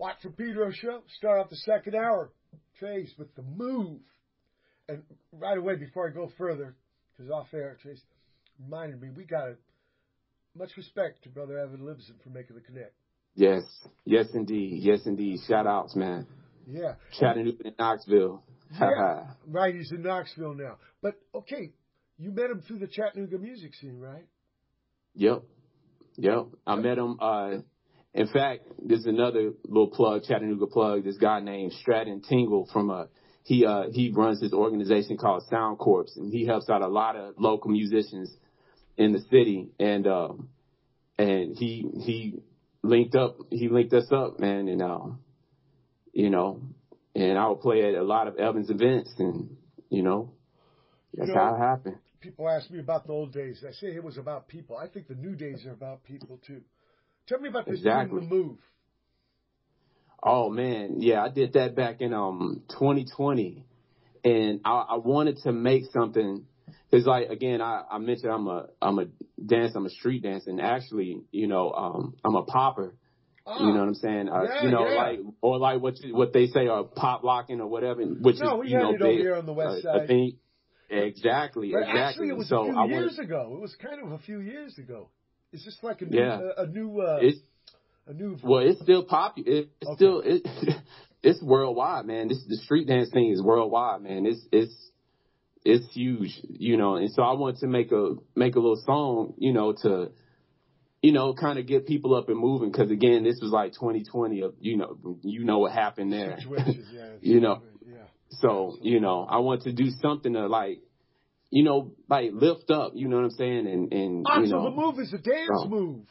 Watch the Pedro Show. Start off the second hour. Trace with the move. And right away, before I go further, because off air, Trace reminded me, we got much respect to Brother Evan Libson for making the connect. Yes. Yes, indeed. Yes, indeed. Shout outs, man. Yeah. Chattanooga and Knoxville. Yeah. Right, he's in Knoxville now. But, okay, you met him through the Chattanooga music scene, right? Yep. Yep. I met him. Uh, in fact, this is another little plug, Chattanooga plug. This guy named Stratton Tingle from a, he, uh, he runs this organization called Sound Corps, and he helps out a lot of local musicians in the city. And, um, and he, he linked up, he linked us up, man. And, um, you know, and I would play at a lot of Evans events, and, you know, that's you know, how it happened. People ask me about the old days. I say it was about people. I think the new days are about people, too. Tell me about this Exactly. The Move. Oh, man. Yeah, I did that back in um twenty twenty. And I, I wanted to make something. Because, like, again, I, I mentioned I'm a I'm a dancer. I'm a street dancer. And actually, you know, um, I'm a popper. Oh, you know what I'm saying? Uh, yeah, you know, yeah. like, or like what you, what they say are pop locking or whatever, which no, is, we you had know, it big, over here on the west uh, side. a thing. Exactly, but exactly. Actually, it was so a few I years wanted, ago. It was kind of a few years ago. Is this like a new, yeah. a, a new, uh, it's, a new? Well, it's still popular. It's okay. still, it, it's worldwide, man. This, the street dance thing is worldwide, man. It's, it's, it's huge, you know. And so I wanted to make a, make a little song, you know, to, you know, kind of get people up and moving. Cause again, this was like twenty twenty of, you know, you know what happened there. Situations, yeah. you know, yeah. So, you know, I want to do something to like, you know, like lift up, you know what I'm saying? And, and ah, you so know. the move is a dance so, move.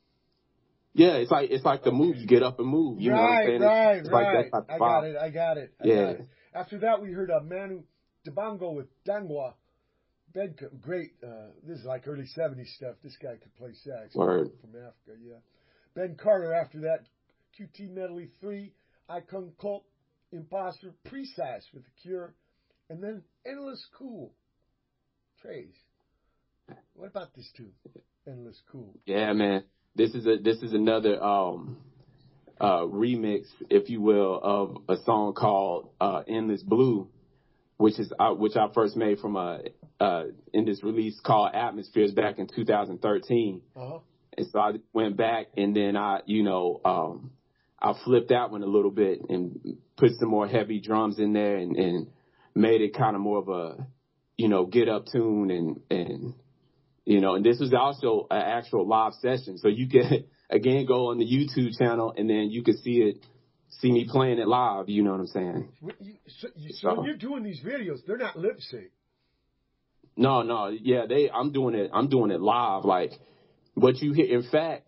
Yeah, it's like, it's like the move. You get up and move, you right, know what I'm saying? Right, it's, it's right, like that type of I vibe. got it, I got it. I yeah. got it. After that, we heard a uh, Manu Dibango with Dangwa. Ben, great, uh, this is like early seventies stuff. This guy could play sax. Word. From Africa, yeah. Ben Carter after that, Q T Medley three, Icon Cult, Imposter, Precise with The Cure, and then Endless Cool. Trace, what about this tune? Endless Cool. Yeah, man. This is a this is another um uh remix, if you will, of a song called uh Endless Blue, which is uh, which I first made from a uh in this release called Atmospheres back in two thousand thirteen. Uh-huh. And so I went back and then I, you know, um I flipped that one a little bit and put some more heavy drums in there and, and made it kind of more of a, you know, get up tune and and you know, and this was also an actual live session. So you can, again, go on the YouTube channel and then you can see it, see me playing it live. You know what I'm saying? You, so, you, so when you're doing these videos, they're not lip sync. No, no. Yeah, they, I'm doing it. I'm doing it live. Like what you hear. In fact,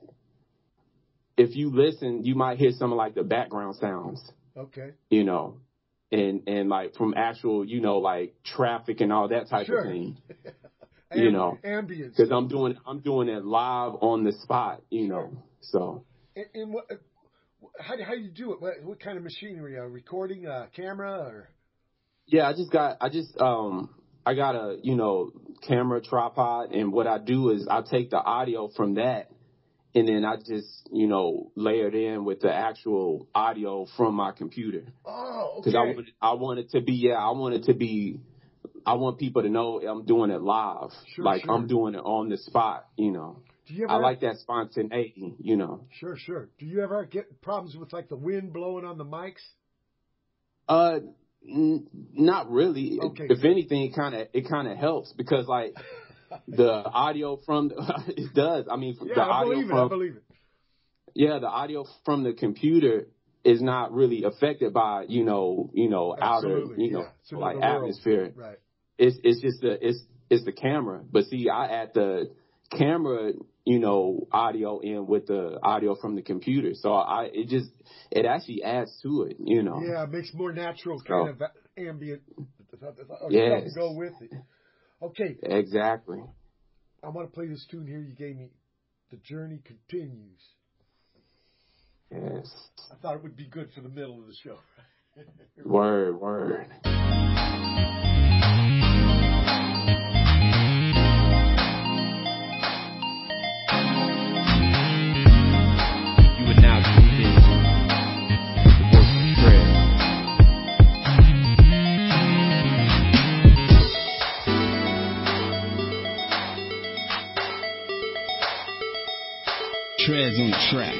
if you listen, you might hear some of like the background sounds. Okay. You know, and, and like from actual, you know, like traffic and all that type sure. of thing. Amb- you know, ambience. Because I'm doing I'm doing it live on the spot, you sure. know. So. And, and what, how how do you do it? What, what kind of machinery? A recording, a camera, or? Yeah, I just got I just um I got a you know camera tripod, and what I do is I take the audio from that, and then I just you know layer it in with the actual audio from my computer. Oh, okay. Because I want I want it to be yeah I want it to be. I want people to know I'm doing it live. Sure, like sure. I'm doing it on the spot, you know. Do you ever I have... like that spontaneity, you know. Sure, sure. Do you ever get problems with like the wind blowing on the mics? Uh, n- not really. Okay, if good. anything, it kind of it kind of helps because like the audio from the, it does. I mean, yeah, the I audio believe from it. I believe it. Yeah, the audio from the computer is not really affected by you know you know Absolutely, outer you know yeah. like world. atmosphere. Right. It's it's just the it's it's the camera. But see, I add the camera, you know, audio in with the audio from the computer. So I it just it actually adds to it, you know. Yeah, it makes more natural kind of ambient yes. to go with it. Okay. Exactly. I want to play this tune here you gave me. The Journey Continues. Yes. I thought it would be good for the middle of the show. Word, word. You are now tuned in Trez on the track.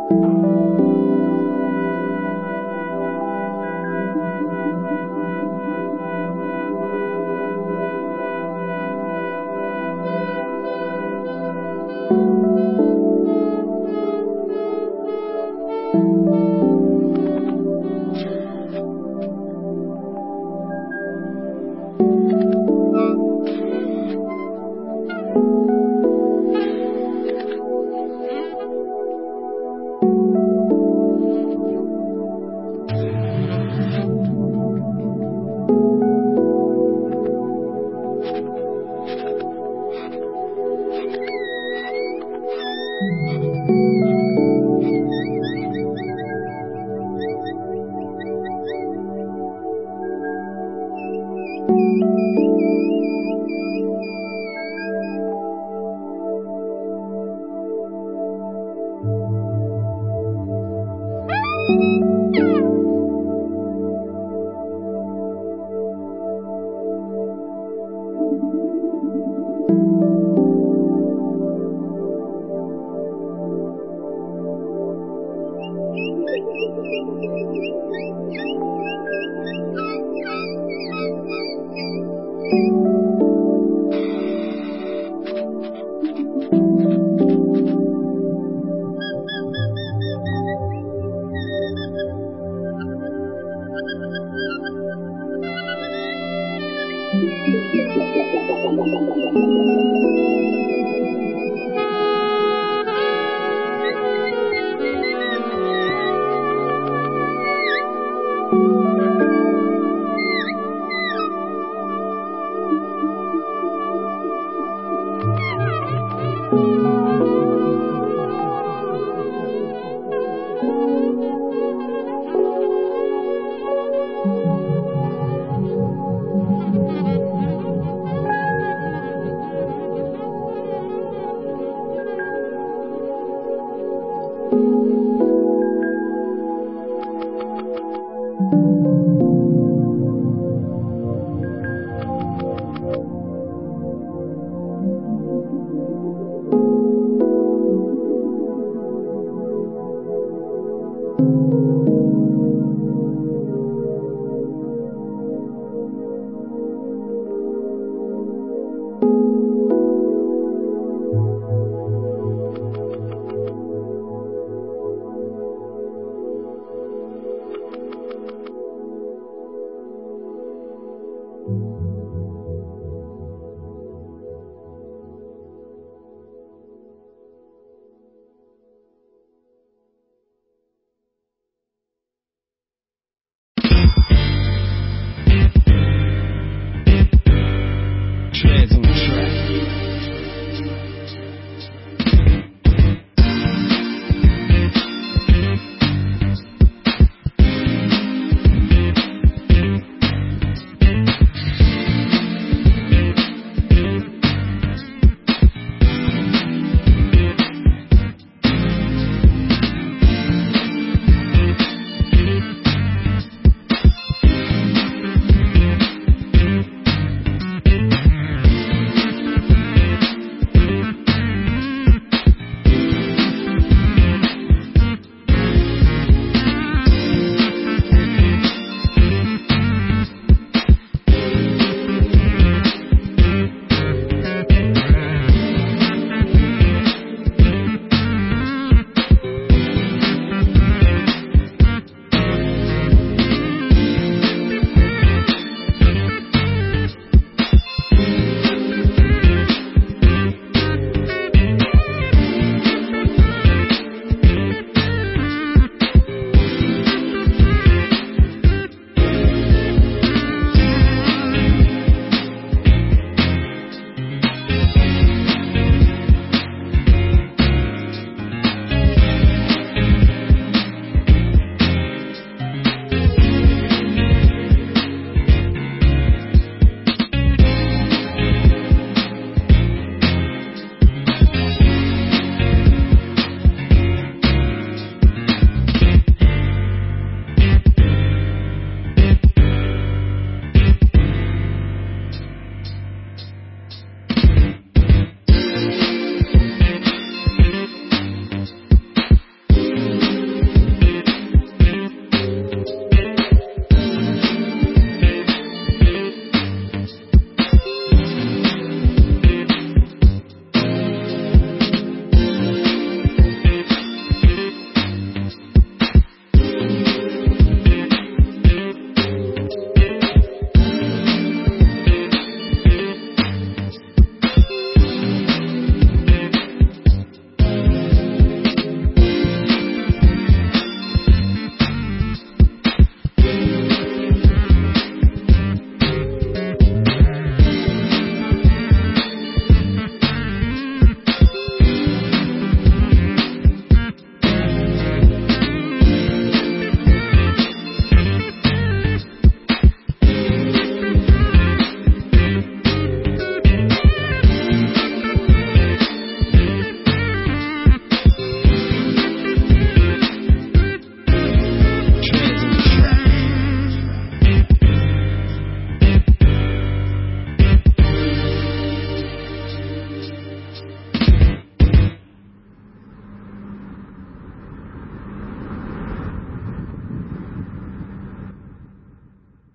Thank you.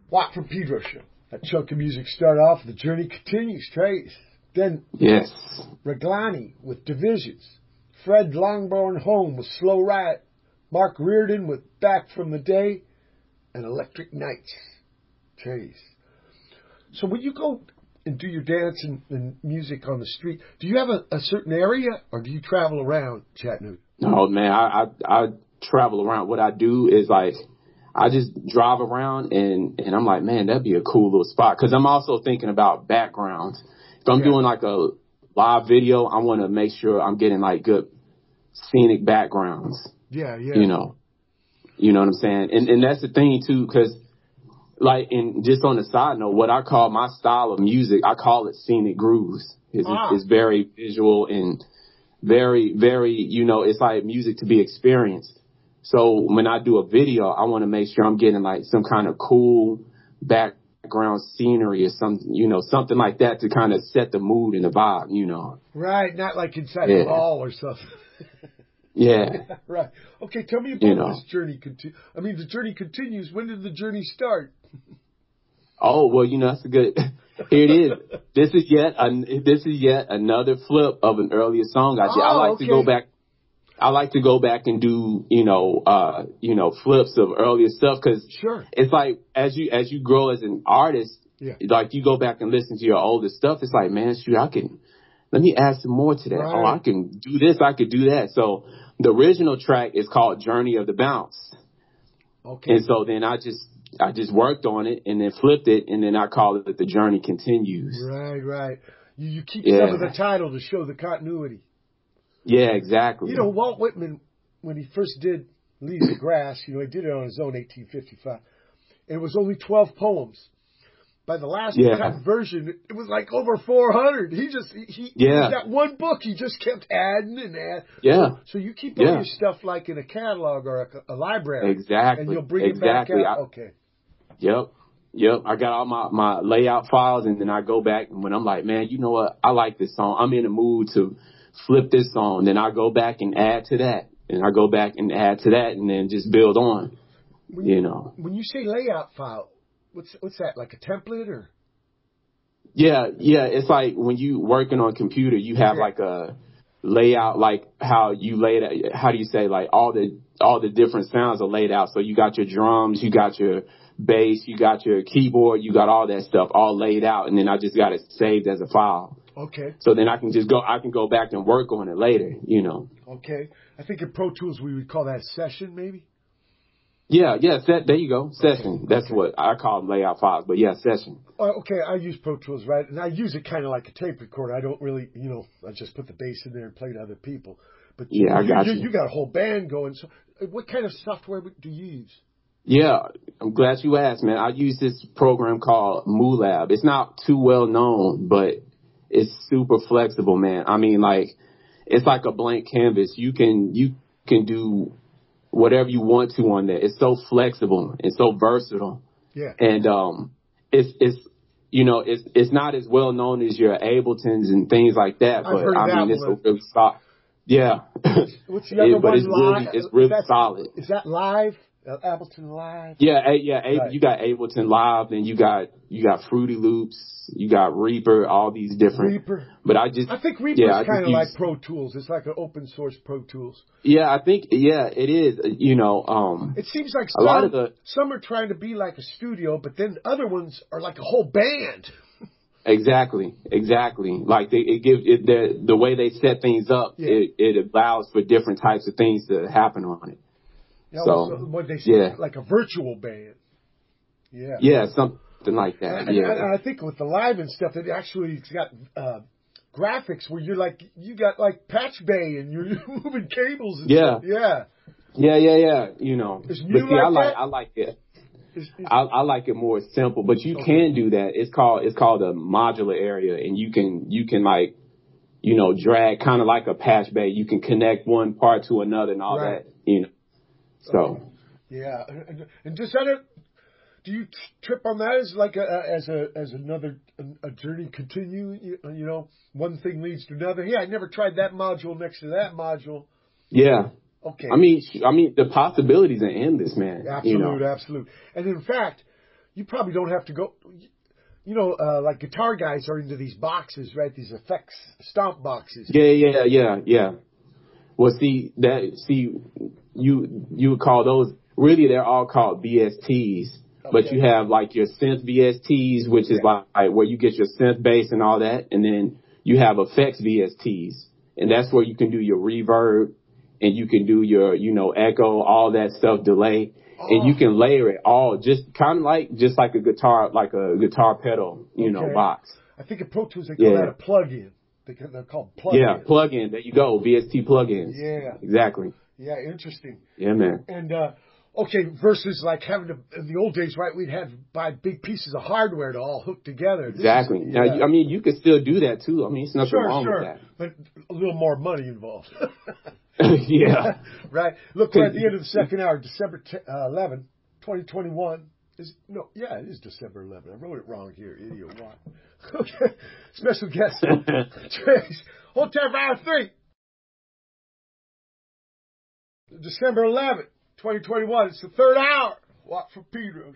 Watt from Pedro show. That chunk of music started off. The journey continues. Trace. Then Yes. Reglani with Divisions. Fred Longborn Home with Slow Riot. Mark Reardon with Back from the Day. And Electric Nights. Trace. So when you go and do your dance and, and music on the street, do you have a, a certain area or do you travel around Chattanooga? No, man, I, I I travel around. What I do is like I just drive around and, and I'm like, man, that'd be a cool little spot. Because I'm also thinking about backgrounds. If I'm Yeah. doing like a live video, I want to make sure I'm getting like good scenic backgrounds. Yeah, yeah. You know, you know what I'm saying? And and that's the thing too, because like, and just on the side note, what I call my style of music, I call it scenic grooves. It's, Ah. it's very visual and very, very, you know, it's like music to be experienced. So when I do a video, I want to make sure I'm getting like some kind of cool background scenery or some, you know, something like that to kind of set the mood and the vibe, you know. Right, not like inside Yeah. a mall or something. Yeah. Right. Okay, tell me about You know. this journey. Conti- I mean, the journey continues. When did the journey start? Oh, well, you know, that's a good, here it is. This is yet, an, this is yet another flip of an earlier song I did. I Oh, like okay. to go back. I like to go back and do, you know, uh, you know, flips of earlier stuff because Sure. it's like as you as you grow as an artist, Yeah. like you go back and listen to your older stuff. It's like, man, shoot, I can let me add some more to that. Right. Oh, I can do this. I could do that. So the original track is called Journey of the Bounce, Okay. and so then I just I just worked on it and then flipped it and then I called it The Journey Continues. Right, right. You, you keep Yeah. some of the title to show the continuity. Yeah, exactly. You know, Walt Whitman, when he first did Leaves of Grass, you know, he did it on his own, eighteen fifty-five. It was only twelve poems. By the last Yeah. cut version, it was like over four hundred. He just, he, he Yeah. that one book, he just kept adding and adding. Yeah. So, so you keep all Yeah. your stuff like in a catalog or a, a library. Exactly. And you'll bring Exactly. it back out. I- Okay. Yep. Yep. I got all my, my layout files and then I go back and when I'm like, man, you know what? I like this song. I'm in the mood to flip this song. Then I go back and add to that. And I go back and add to that and then just build on, When you know. When you say layout file, what's what's that, like a template or? Yeah. Yeah. It's like when you working on a computer, you have Yeah. like a layout, like how you laid out, how do you say, like all the, all the different sounds are laid out. So you got your drums, you got your bass, you got your keyboard, you got all that stuff all laid out. And then I just got it saved as a file. Okay. So then I can just go, I can go back and work on it later, you know. Okay. I think in Pro Tools we would call that session, maybe? Yeah, yeah, set, there you go. Session. Okay, That's okay. what I call them, layout files. But yeah, session. Uh, okay, I use Pro Tools, right? And I use it kind of like a tape recorder. I don't really, you know, I just put the bass in there and play to other people. But Yeah, I got you, you. you got a whole band going. So uh, what kind of software do you use? Yeah, I'm glad you asked, man. I use this program called MooLab. It's not too well known, but it's super flexible, man. I mean, like, it's like a blank canvas. You can, you can do whatever you want to on there. It's so flexible and so versatile. Yeah. And, um, it's, it's, you know, it's, it's not as well known as your Abletons and things like that, I've but heard of I mean, that it's a one. really solid. Yeah. What's the other It- but one? it's really, Live? it's really Is that- solid. Is that live? Uh, Ableton Live? Yeah, a, yeah, a, Right. you got Ableton Live, then you got you got Fruity Loops, you got Reaper, all these different. Reaper. But I just, I think Reaper's yeah, I just kind of like use- Pro Tools. It's like an open source Pro Tools. Yeah, I think, yeah, it is. You know, um, It seems like a some, lot of the some are trying to be like a studio, but then other ones are like a whole band. exactly, exactly. Like they, it gives it the the way they set things up, Yeah. it it allows for different types of things to happen on it. You know, So, what they say, yeah. like a virtual band. Yeah. Yeah, something like that. And, Yeah. and I think with the live and stuff, it actually it's got uh, graphics where you're like you got like patch bay and you're moving cables. And Yeah. stuff. Yeah. Yeah, yeah, yeah. You know, Is but you see, like I like that? I like it. Is- is- I, I like it more simple, but you Okay. can do that. It's called it's called a modular area, and you can you can like, you know, drag kind of like a patch bay. You can connect one part to another and all Right. that, you know. So Okay. Yeah, and, and does that uh, do you trip on that as like a, as a as another a, a journey continue? You, you know, one thing leads to another. Yeah, I never tried that module next to that module. yeah, Okay, I mean, sh- I mean, the possibilities are endless, man. absolute, You know, absolute. And in fact, you probably don't have to go. You know, uh, like guitar guys are into these boxes, right? These effects stomp boxes. Yeah, yeah, yeah, yeah. Well, see that see you you would call those really they're all called V S Ts, okay. But you have like your synth V S Ts, which is like, like where you get your synth bass and all that, and then you have effects V S Ts, and that's where you can do your reverb and you can do your you know echo, all that stuff, delay. And you can layer it all, just kind of like just like a guitar, like a guitar pedal, you okay. know, box. I think in Pro Tools they call yeah. that a plug-in. They, they're called plug-in. Yeah, plug-in. There you go, V S T plug-ins. Yeah, exactly. Yeah, interesting. Yeah, man. And uh, okay, versus like having to in the old days, right? We'd have to buy big pieces of hardware to all hook together. This exactly. Is, now, yeah. I mean, you could still do that too. I mean, it's nothing sure, wrong sure. with that. But a little more money involved. Yeah. Right. Look, we're at the end of the second hour, December eleventh. twenty twenty-one is no, yeah, it is December eleventh. I wrote it wrong here, idiot. Why? Okay, special guest Trace. Hold tight for hour three. December eleventh, twenty twenty-one. It's the third hour. Watt from Pedro.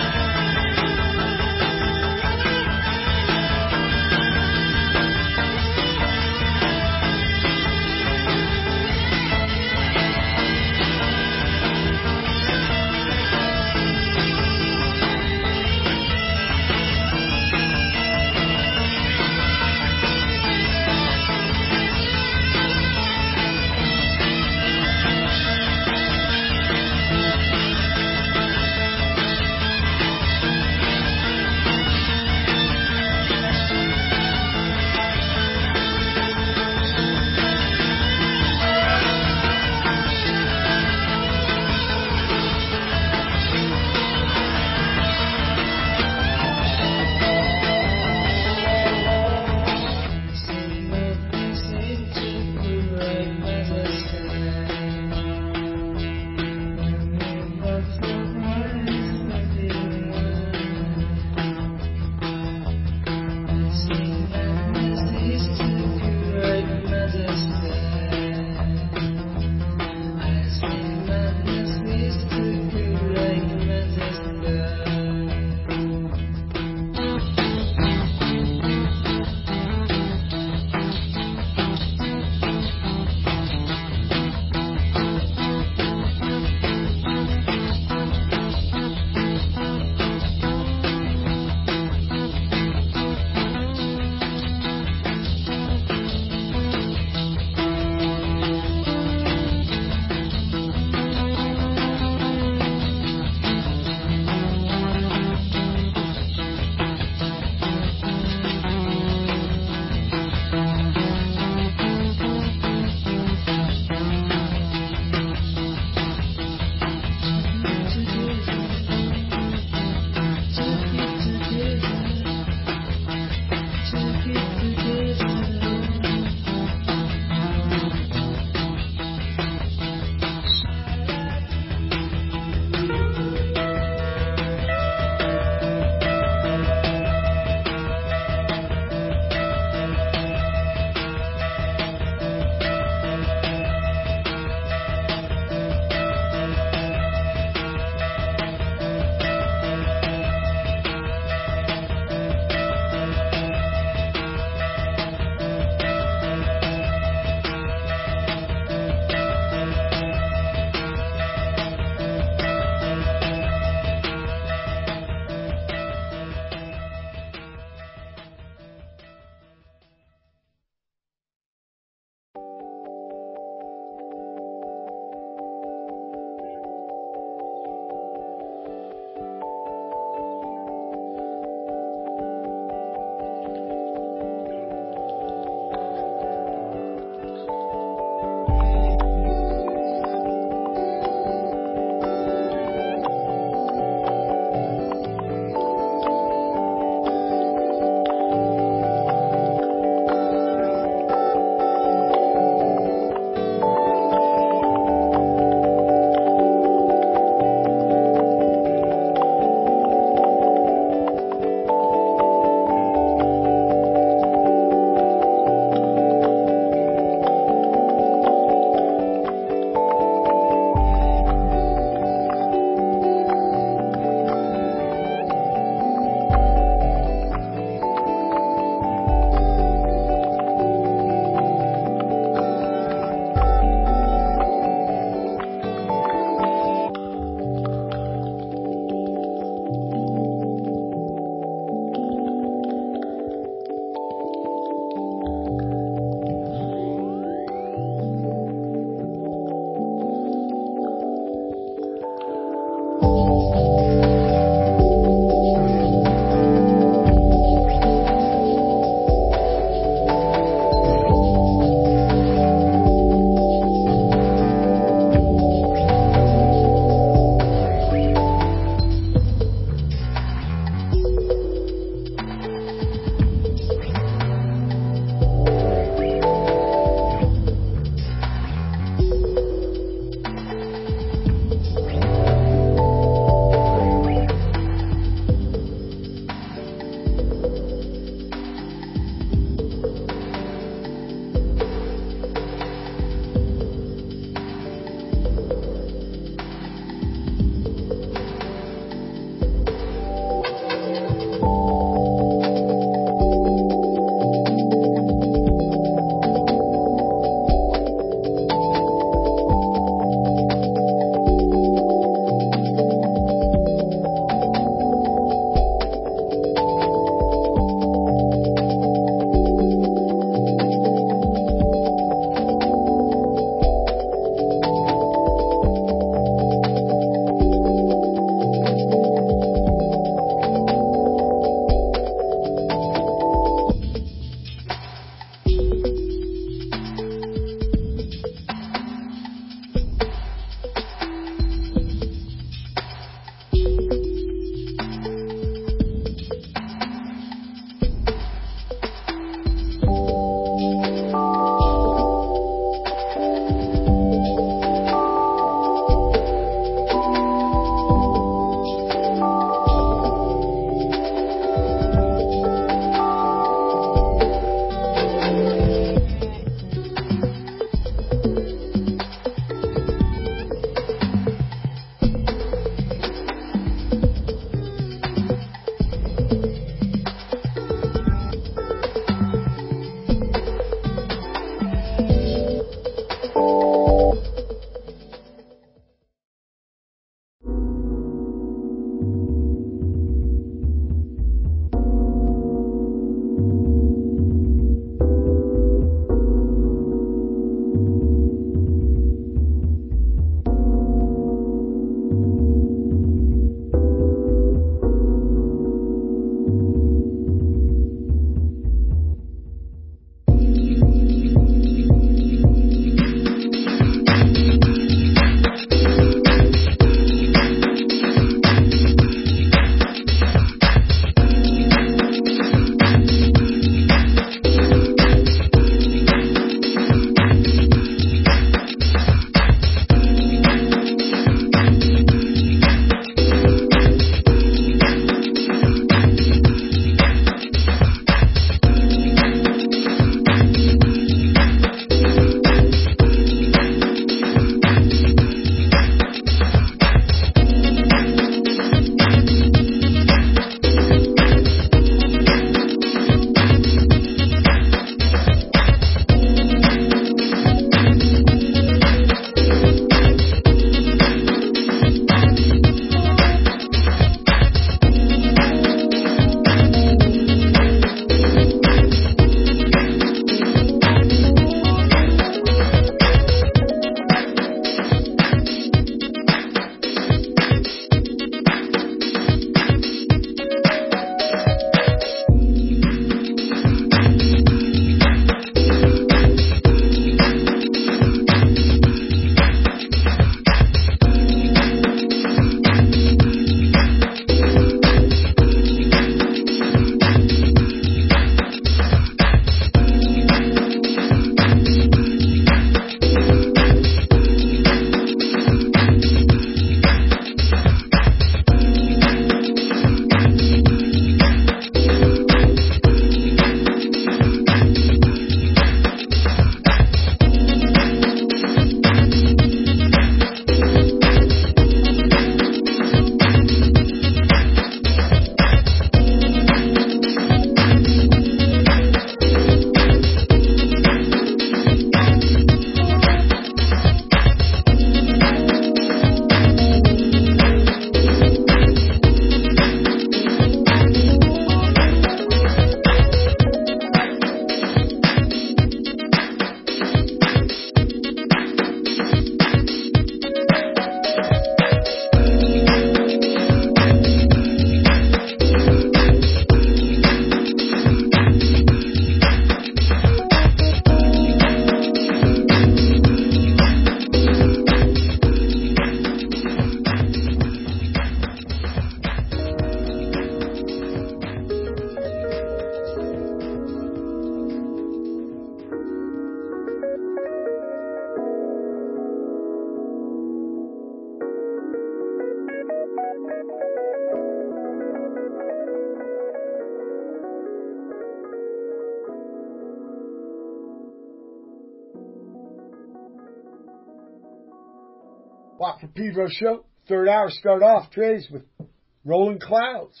Papa Pedro Show. Third hour start off, Trey's with Rolling Clouds.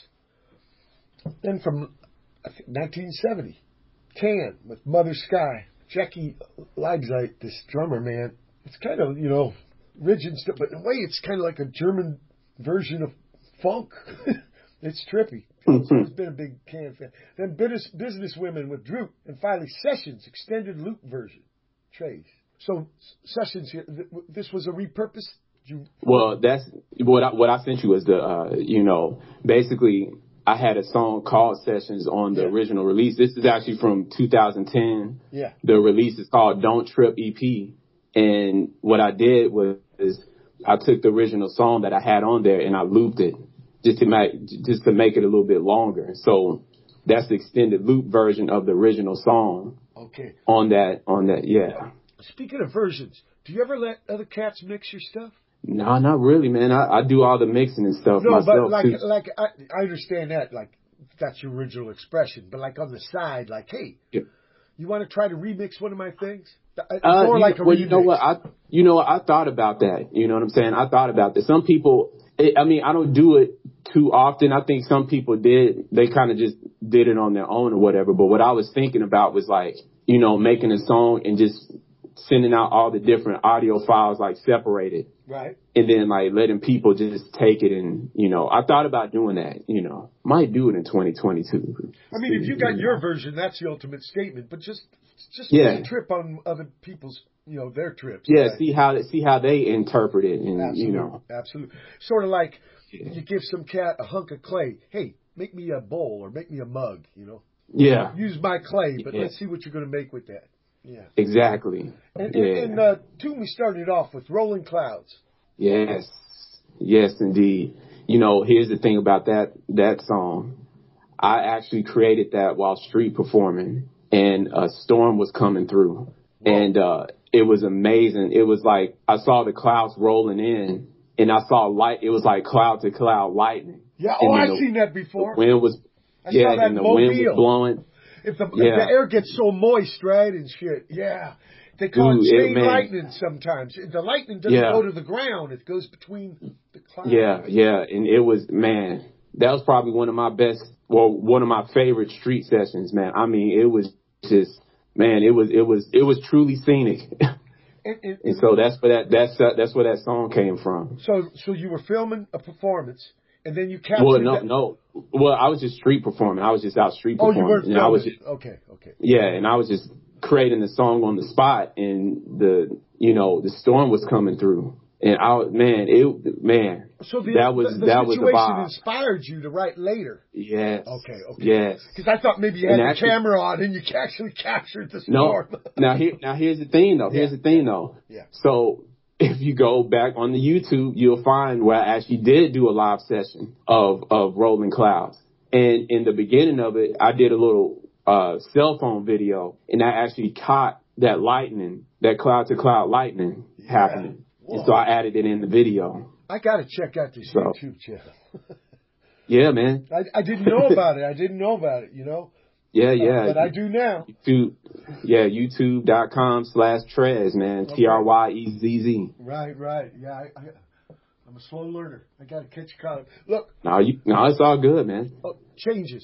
Then from I think, nineteen seventy, Can with Mother Sky. Jackie Leibzeit, this drummer, man, it's kind of, you know, rigid stuff, but in a way it's kind of like a German version of funk. It's trippy. I've always been a big Can fan. Then Business, Business Women with Droop, and finally Sessions, extended loop version. Trey's. So Sessions, this was a repurpose? You... Well, that's what I, what I sent you was the, uh, you know, basically I had a song called Sessions on the yeah. original release. This is actually from two thousand ten. Yeah. The release is called Don't Trip E P. And what I did was is I took the original song that I had on there and I looped it just to make, just to make it a little bit longer. So that's the extended loop version of the original song. Okay. On that, on that, yeah. Speaking of versions, do you ever let other cats mix your stuff? No, not really, man. I, I do all the mixing and stuff no, myself. No, but like, too. like I, I understand that, like that's your original expression. But like on the side, like, hey, yeah. you want to try to remix one of my things? It's uh, more you, like a well, remix. you know what? I, you know, I thought about that. You know what I'm saying? I thought about that. Some people, it, I mean, I don't do it too often. I think some people did. They kind of just did it on their own or whatever. But what I was thinking about was like, you know, making a song and just sending out all the different audio files, like separated. Right. And then like letting people just take it and, you know, I thought about doing that, you know, might do it in twenty twenty-two. I mean, if you got your version, that's the ultimate statement, but just, just yeah. take a trip on other people's, you know, their trips. Yeah. Right? See how, see how they interpret it and, absolutely, you know. Absolutely. Sort of like yeah. you give some cat a hunk of clay. Hey, make me a bowl or make me a mug, you know. Yeah. Use my clay, but yeah. let's see what you're going to make with that. Yeah. Exactly. And, yeah. and, and uh, tune, we started off with Rolling Clouds. Yes. Yes, indeed. You know, here's the thing about that, that song. I actually created that while street performing and a storm was coming through. Whoa. And, uh, it was amazing. It was like, I saw the clouds rolling in and I saw light. It was like cloud to cloud lightning. Yeah. Oh, I've the, seen that before. The wind was, I yeah, saw that and the mobile. wind was blowing. If the, yeah. if the air gets so moist, right, and shit, yeah. They call Dude, it chain it, lightning sometimes. The lightning doesn't yeah. go to the ground. It goes between the clouds. Yeah, yeah. And it was, man, that was probably one of my best, well, one of my favorite street sessions, man. I mean, it was just, man, it was, it was, it was truly scenic. And, and, and so that's where that, that's, uh, that's where that song came from. So, so you were filming a performance and then you captured Well, no, that? no. Well, I was just street performing. I was just out street performing. Oh, you weren't filming. I was just, okay, okay. Yeah, and I was just creating the song on the spot, and the, you know, the storm was coming through, and I, man, it, man, so the, that was the, the that was the vibe. Inspired you to write later. Yes. Okay. Okay. Yes. Because I thought maybe you had and the actually, camera on and you actually captured the storm. No. now here, now here's the thing though. Here's yeah. the thing though. Yeah. So if you go back on the YouTube, you'll find where I actually did do a live session of of Rolling Clouds, and in the beginning of it, I did a little uh cell phone video, and I actually caught that lightning, that cloud to cloud lightning yeah. happening. Whoa. And so I added it in the video. I got to check out this so, YouTube channel. yeah, man. I, I didn't know about it. I didn't know about it, you know? Yeah, yeah. Uh, but I do now. YouTube, yeah, youtube.com slash Trez, man. Okay. T R Y E Z Z. Right, right. Yeah, I, I, I'm a slow learner. I got to catch a color. Look. No, you, no, it's all good, man. Oh, changes.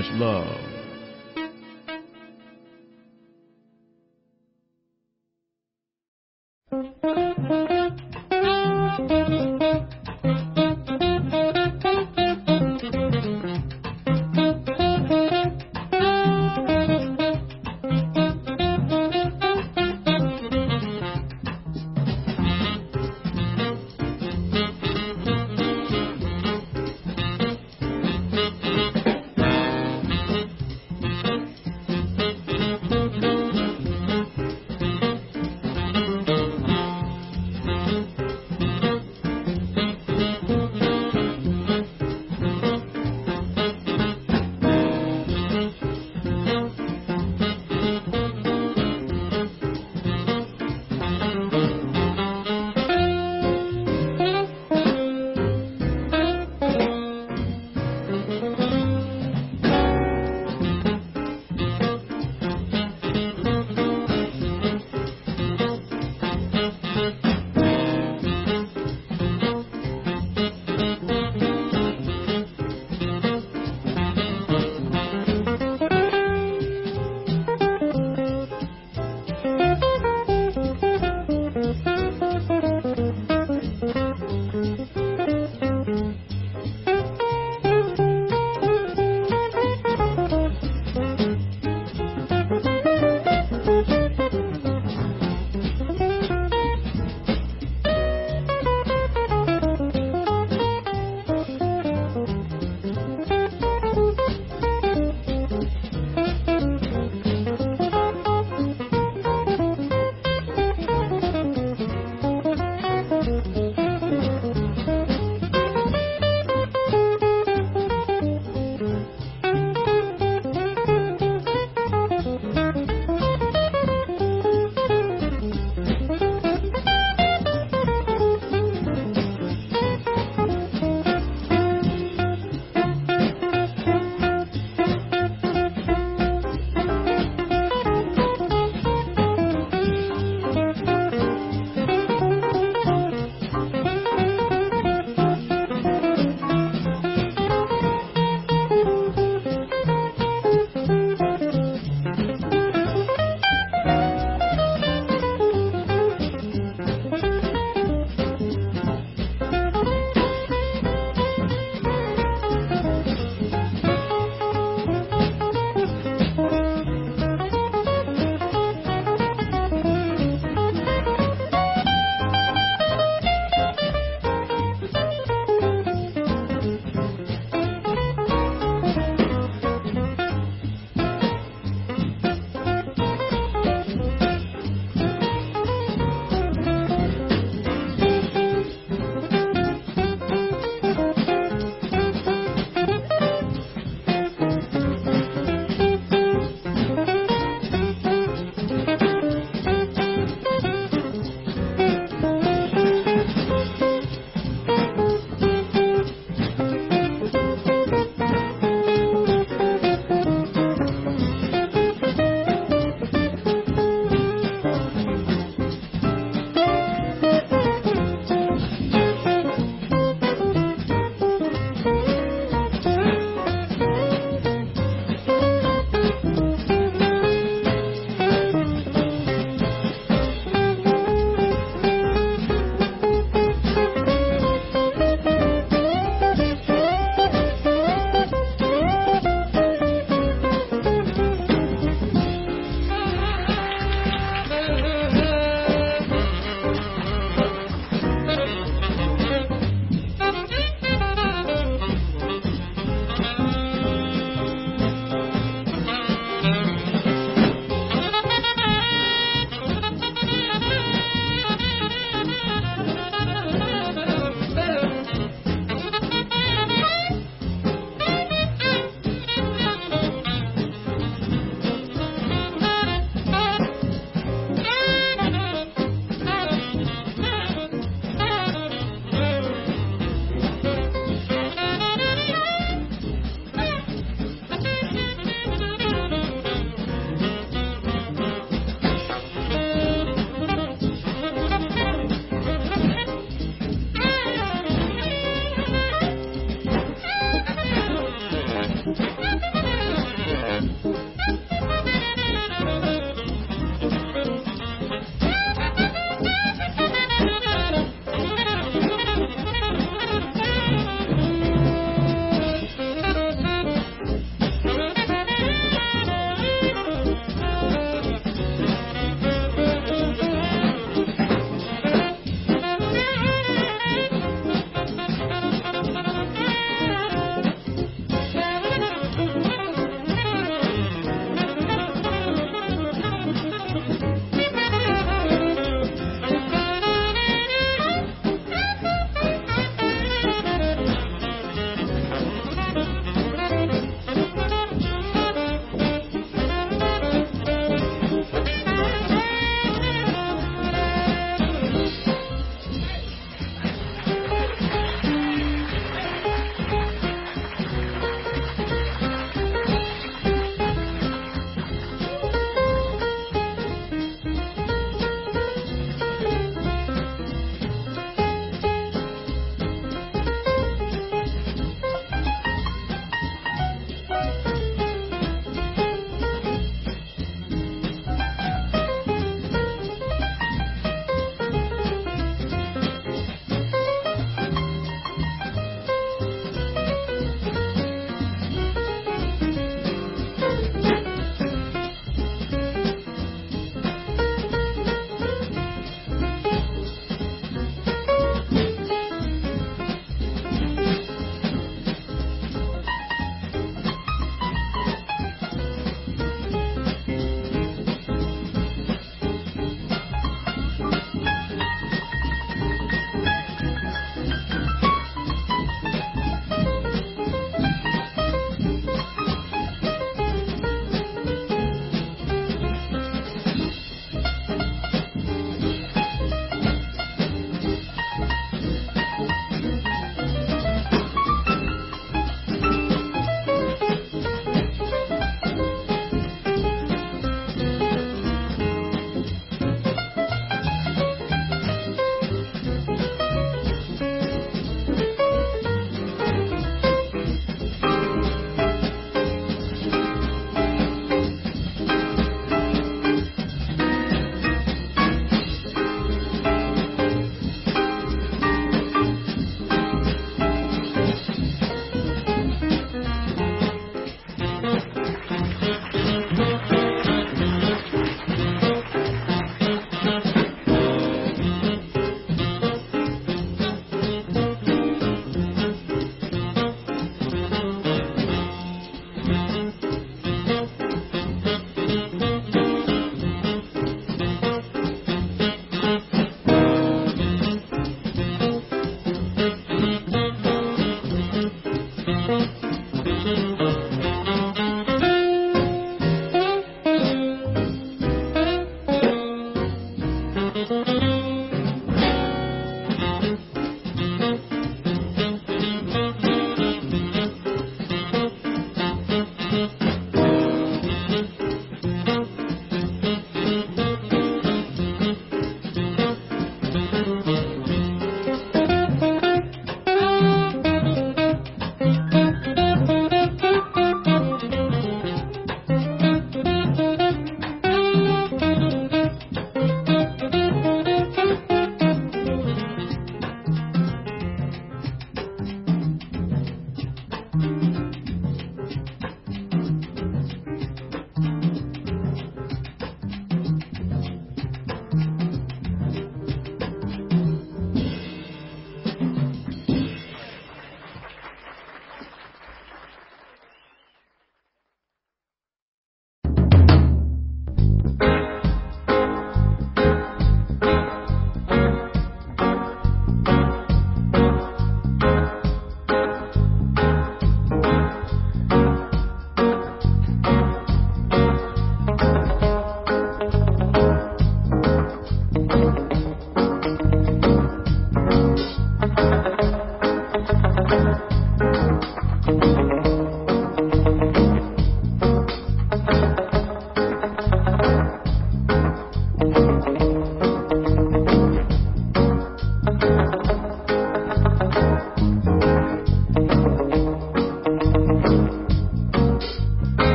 much love.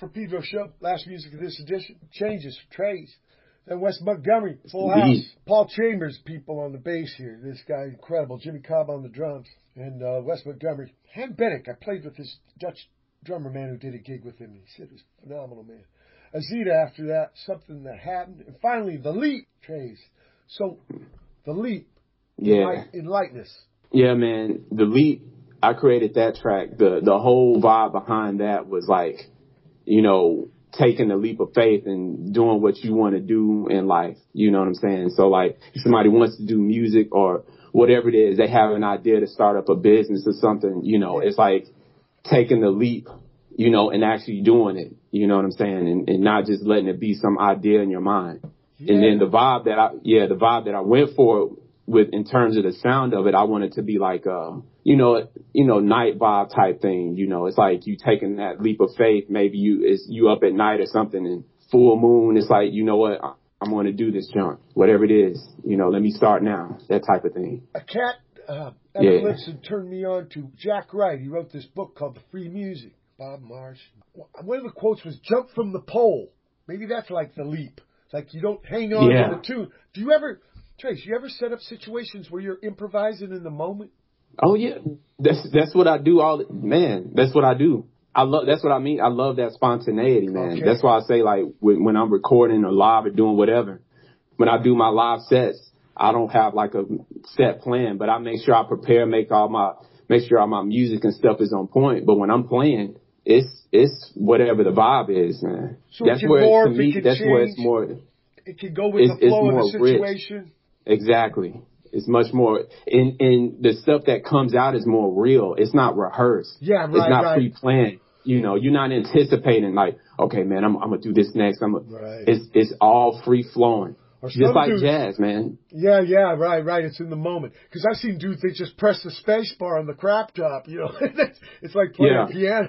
for Pedro Show. Last music of this edition. Changes for Trays. Then Wes Montgomery, Full Indeed. House. Paul Chambers, people on the bass here. This guy, incredible. Jimmy Cobb on the drums. And uh, Wes Montgomery. Han Bennick, I played with this Dutch drummer man who did a gig with him. He said it was a phenomenal, man. Azita after that, Something That Happened. And finally, The Leap, Trays. So, The Leap, Yeah. Light, in lightness. Yeah, man. The Leap, I created that track. The the whole vibe behind that was like, you know, taking the leap of faith and doing what you want to do in life. You know what I'm saying? So like if somebody wants to do music or whatever it is, they have an idea to start up a business or something, you know, it's like taking the leap, you know, and actually doing it. You know what I'm saying? And, and not just letting it be some idea in your mind. Yeah. And then the vibe that I, yeah, the vibe that I went for with, in terms of the sound of it, I wanted to be like, uh, you know, you know, night vibe type thing. You know, it's like you taking that leap of faith. Maybe you, it's you up at night or something and full moon. It's like, you know what? I'm going to do this junk, whatever it is. You know, let me start now. That type of thing. A cat, uh, Evan yeah. Lipson turned me on to Jack Wright. He wrote this book called The Free Music. Bob Marsh. One of the quotes was "Jump from the pole." Maybe that's like the leap. Like you don't hang on yeah. to the tune. Do you ever, Trace? You ever set up situations where you're improvising in the moment? Oh yeah, that's that's what I do. All man, that's what I do. I love. That's what I mean. I love that spontaneity, man. Okay. That's why I say like when, when I'm recording or live or doing whatever. When I do my live sets, I don't have like a set plan, but I make sure I prepare, make all my, make sure all my music and stuff is on point. But when I'm playing, it's it's whatever the vibe is, man. So that's where morph, to me, that's change. where it's more. It can go with it's, the flow of the situation. Rich. Exactly. It's much more, and, and the stuff that comes out is more real. It's not rehearsed. Yeah, right, It's not right. pre-planned. You know, you're not anticipating like, okay, man, I'm, I'm gonna do this next. I'm. Gonna, right. It's it's all free flowing. Just like dudes, jazz, man. Yeah, yeah, right, right. It's in the moment. Because I've seen dudes, they just press the space bar on the crap top, you know. It's like playing yeah. piano.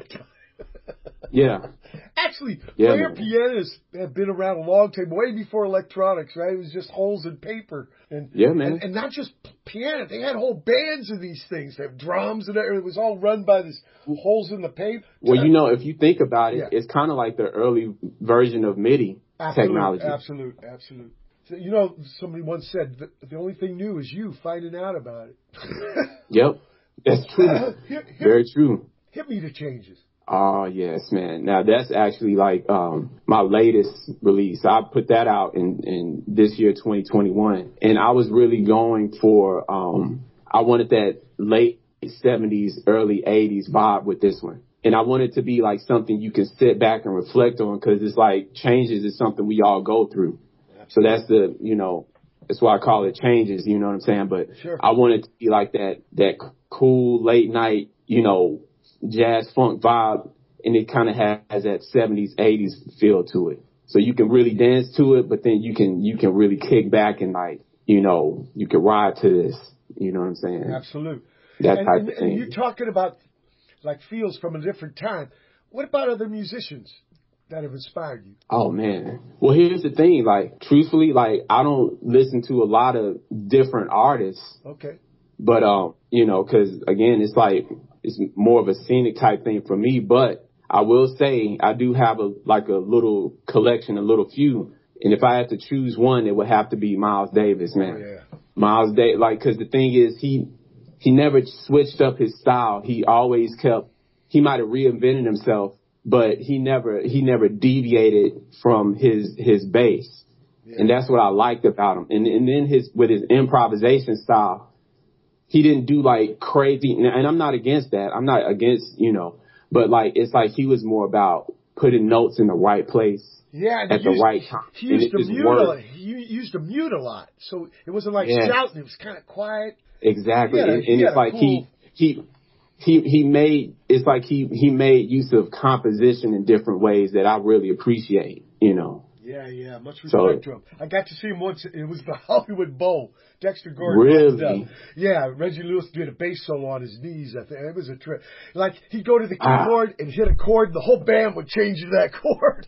yeah. Actually, yeah, player man. pianists have been around a long time, way before electronics, right? It was just holes in paper. And, yeah, man. And, and not just piano. They had whole bands of these things. They have drums and everything. It was all run by these holes in the paper. Well, you know, if you think about it, yeah. it's kind of like the early version of MIDI absolute, technology. Absolute, absolute. So, you know, somebody once said, the, the only thing new is you finding out about it. Yep. That's true. Uh, hit, hit, Very true. Hit me the changes. Oh, yes, man. Now, that's actually like um my latest release. I put that out in, in this year, twenty twenty-one. And I was really going for, um I wanted that late seventies, early eighties vibe with this one. And I want it to be like something you can sit back and reflect on because it's like changes is something we all go through. So that's the, you know, that's why I call it changes, you know what I'm saying? But sure. I want it to be like that, that cool late night, you know, jazz funk vibe. And it kind of has that seventies, eighties feel to it. So you can really dance to it, but then you can, you can really kick back and like, you know, you can ride to this, you know what I'm saying? Absolutely. That and, type and, of thing. And you're talking about like feels from a different time. What about other musicians that have inspired you? Oh, man. Well, here's the thing. Like, truthfully, like, I don't listen to a lot of different artists. Okay. But, um, you know, because, again, it's like, it's more of a scenic type thing for me. But I will say I do have a like a little collection, a little few. And if I had to choose one, it would have to be Miles Davis, man. Oh, yeah. Miles Davis, like, because the thing is, he he never switched up his style. He always kept, he might have reinvented himself, but he never, he never deviated from his, his base. Yeah. And that's what I liked about him. And, and then his, with his improvisation style, he didn't do like crazy, and I'm not against that. I'm not against, you know, but like, it's like he was more about putting notes in the right place. Yeah, at the used, right time. He used to mute a lot. He used to mute a lot. So it wasn't like yeah. shouting, it was kind of quiet. Exactly. Yeah, and and it's like cool... he, he, he, he made, it's like he, he made use of composition in different ways that I really appreciate, you know. Yeah, yeah, much respect so, to him. I got to see him once. It was the Hollywood Bowl. Dexter Gordon. Really? Yeah, Reggie Lewis did a bass solo on his knees. I think it was a trip. Like he'd go to the keyboard ah. and hit a chord, the whole band would change to that chord.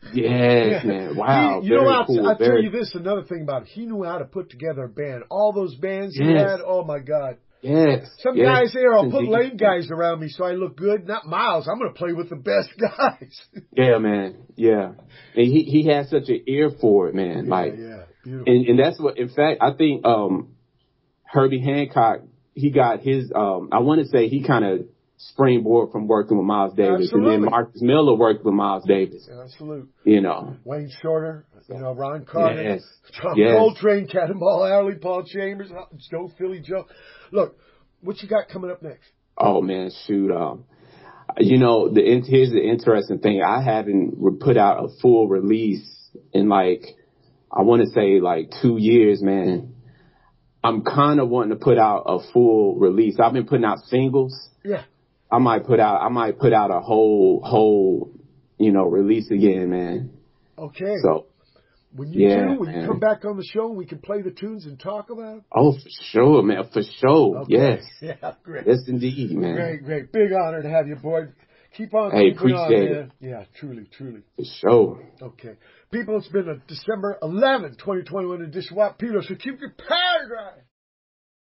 Yes, yeah. man. Wow. He, you Very know, I'll, cool. I'll Very... tell you this. Another thing about it, he knew how to put together a band. All those bands yes. he had. Oh my God. Yes. Some yes, guys there, I'll put indeed. lame guys around me so I look good. Not Miles. I'm going to play with the best guys. Yeah, man. Yeah. And he, he has such an ear for it, man. Yeah, like, yeah. Beautiful. and, and that's what, in fact, I think, um, Herbie Hancock, he got his, um, I want to say he kind of springboard from working with Miles Davis. Absolutely. And then Marcus Miller worked with Miles Davis. Absolute. You know. Wayne Shorter, you know, Ron Carter, Yes. John Yes. Coltrane, Cannonball Alley, Paul Chambers, Joe Philly Joe. Look, what you got coming up next? Oh, man, shoot. Um, you know, the here's the interesting thing. I haven't put out a full release in like, I want to say like two years, man. I'm kind of wanting to put out a full release. I've been putting out singles. Yeah. I might put out, I might put out a whole, whole, you know, release again, man. Okay. So, when you yeah, do, when man. you come back on the show, we can play the tunes and talk about it. Oh, for sure, man, for sure. Okay. Yes. Yeah, great. Yes, indeed, man. Great, great. Big honor to have you, boy. Keep on Hey, keeping on, appreciate man. it. Yeah, truly, truly. For sure. Okay. People, it's been a December eleventh, twenty twenty-one edition of Watt Peter, so keep your powder dry.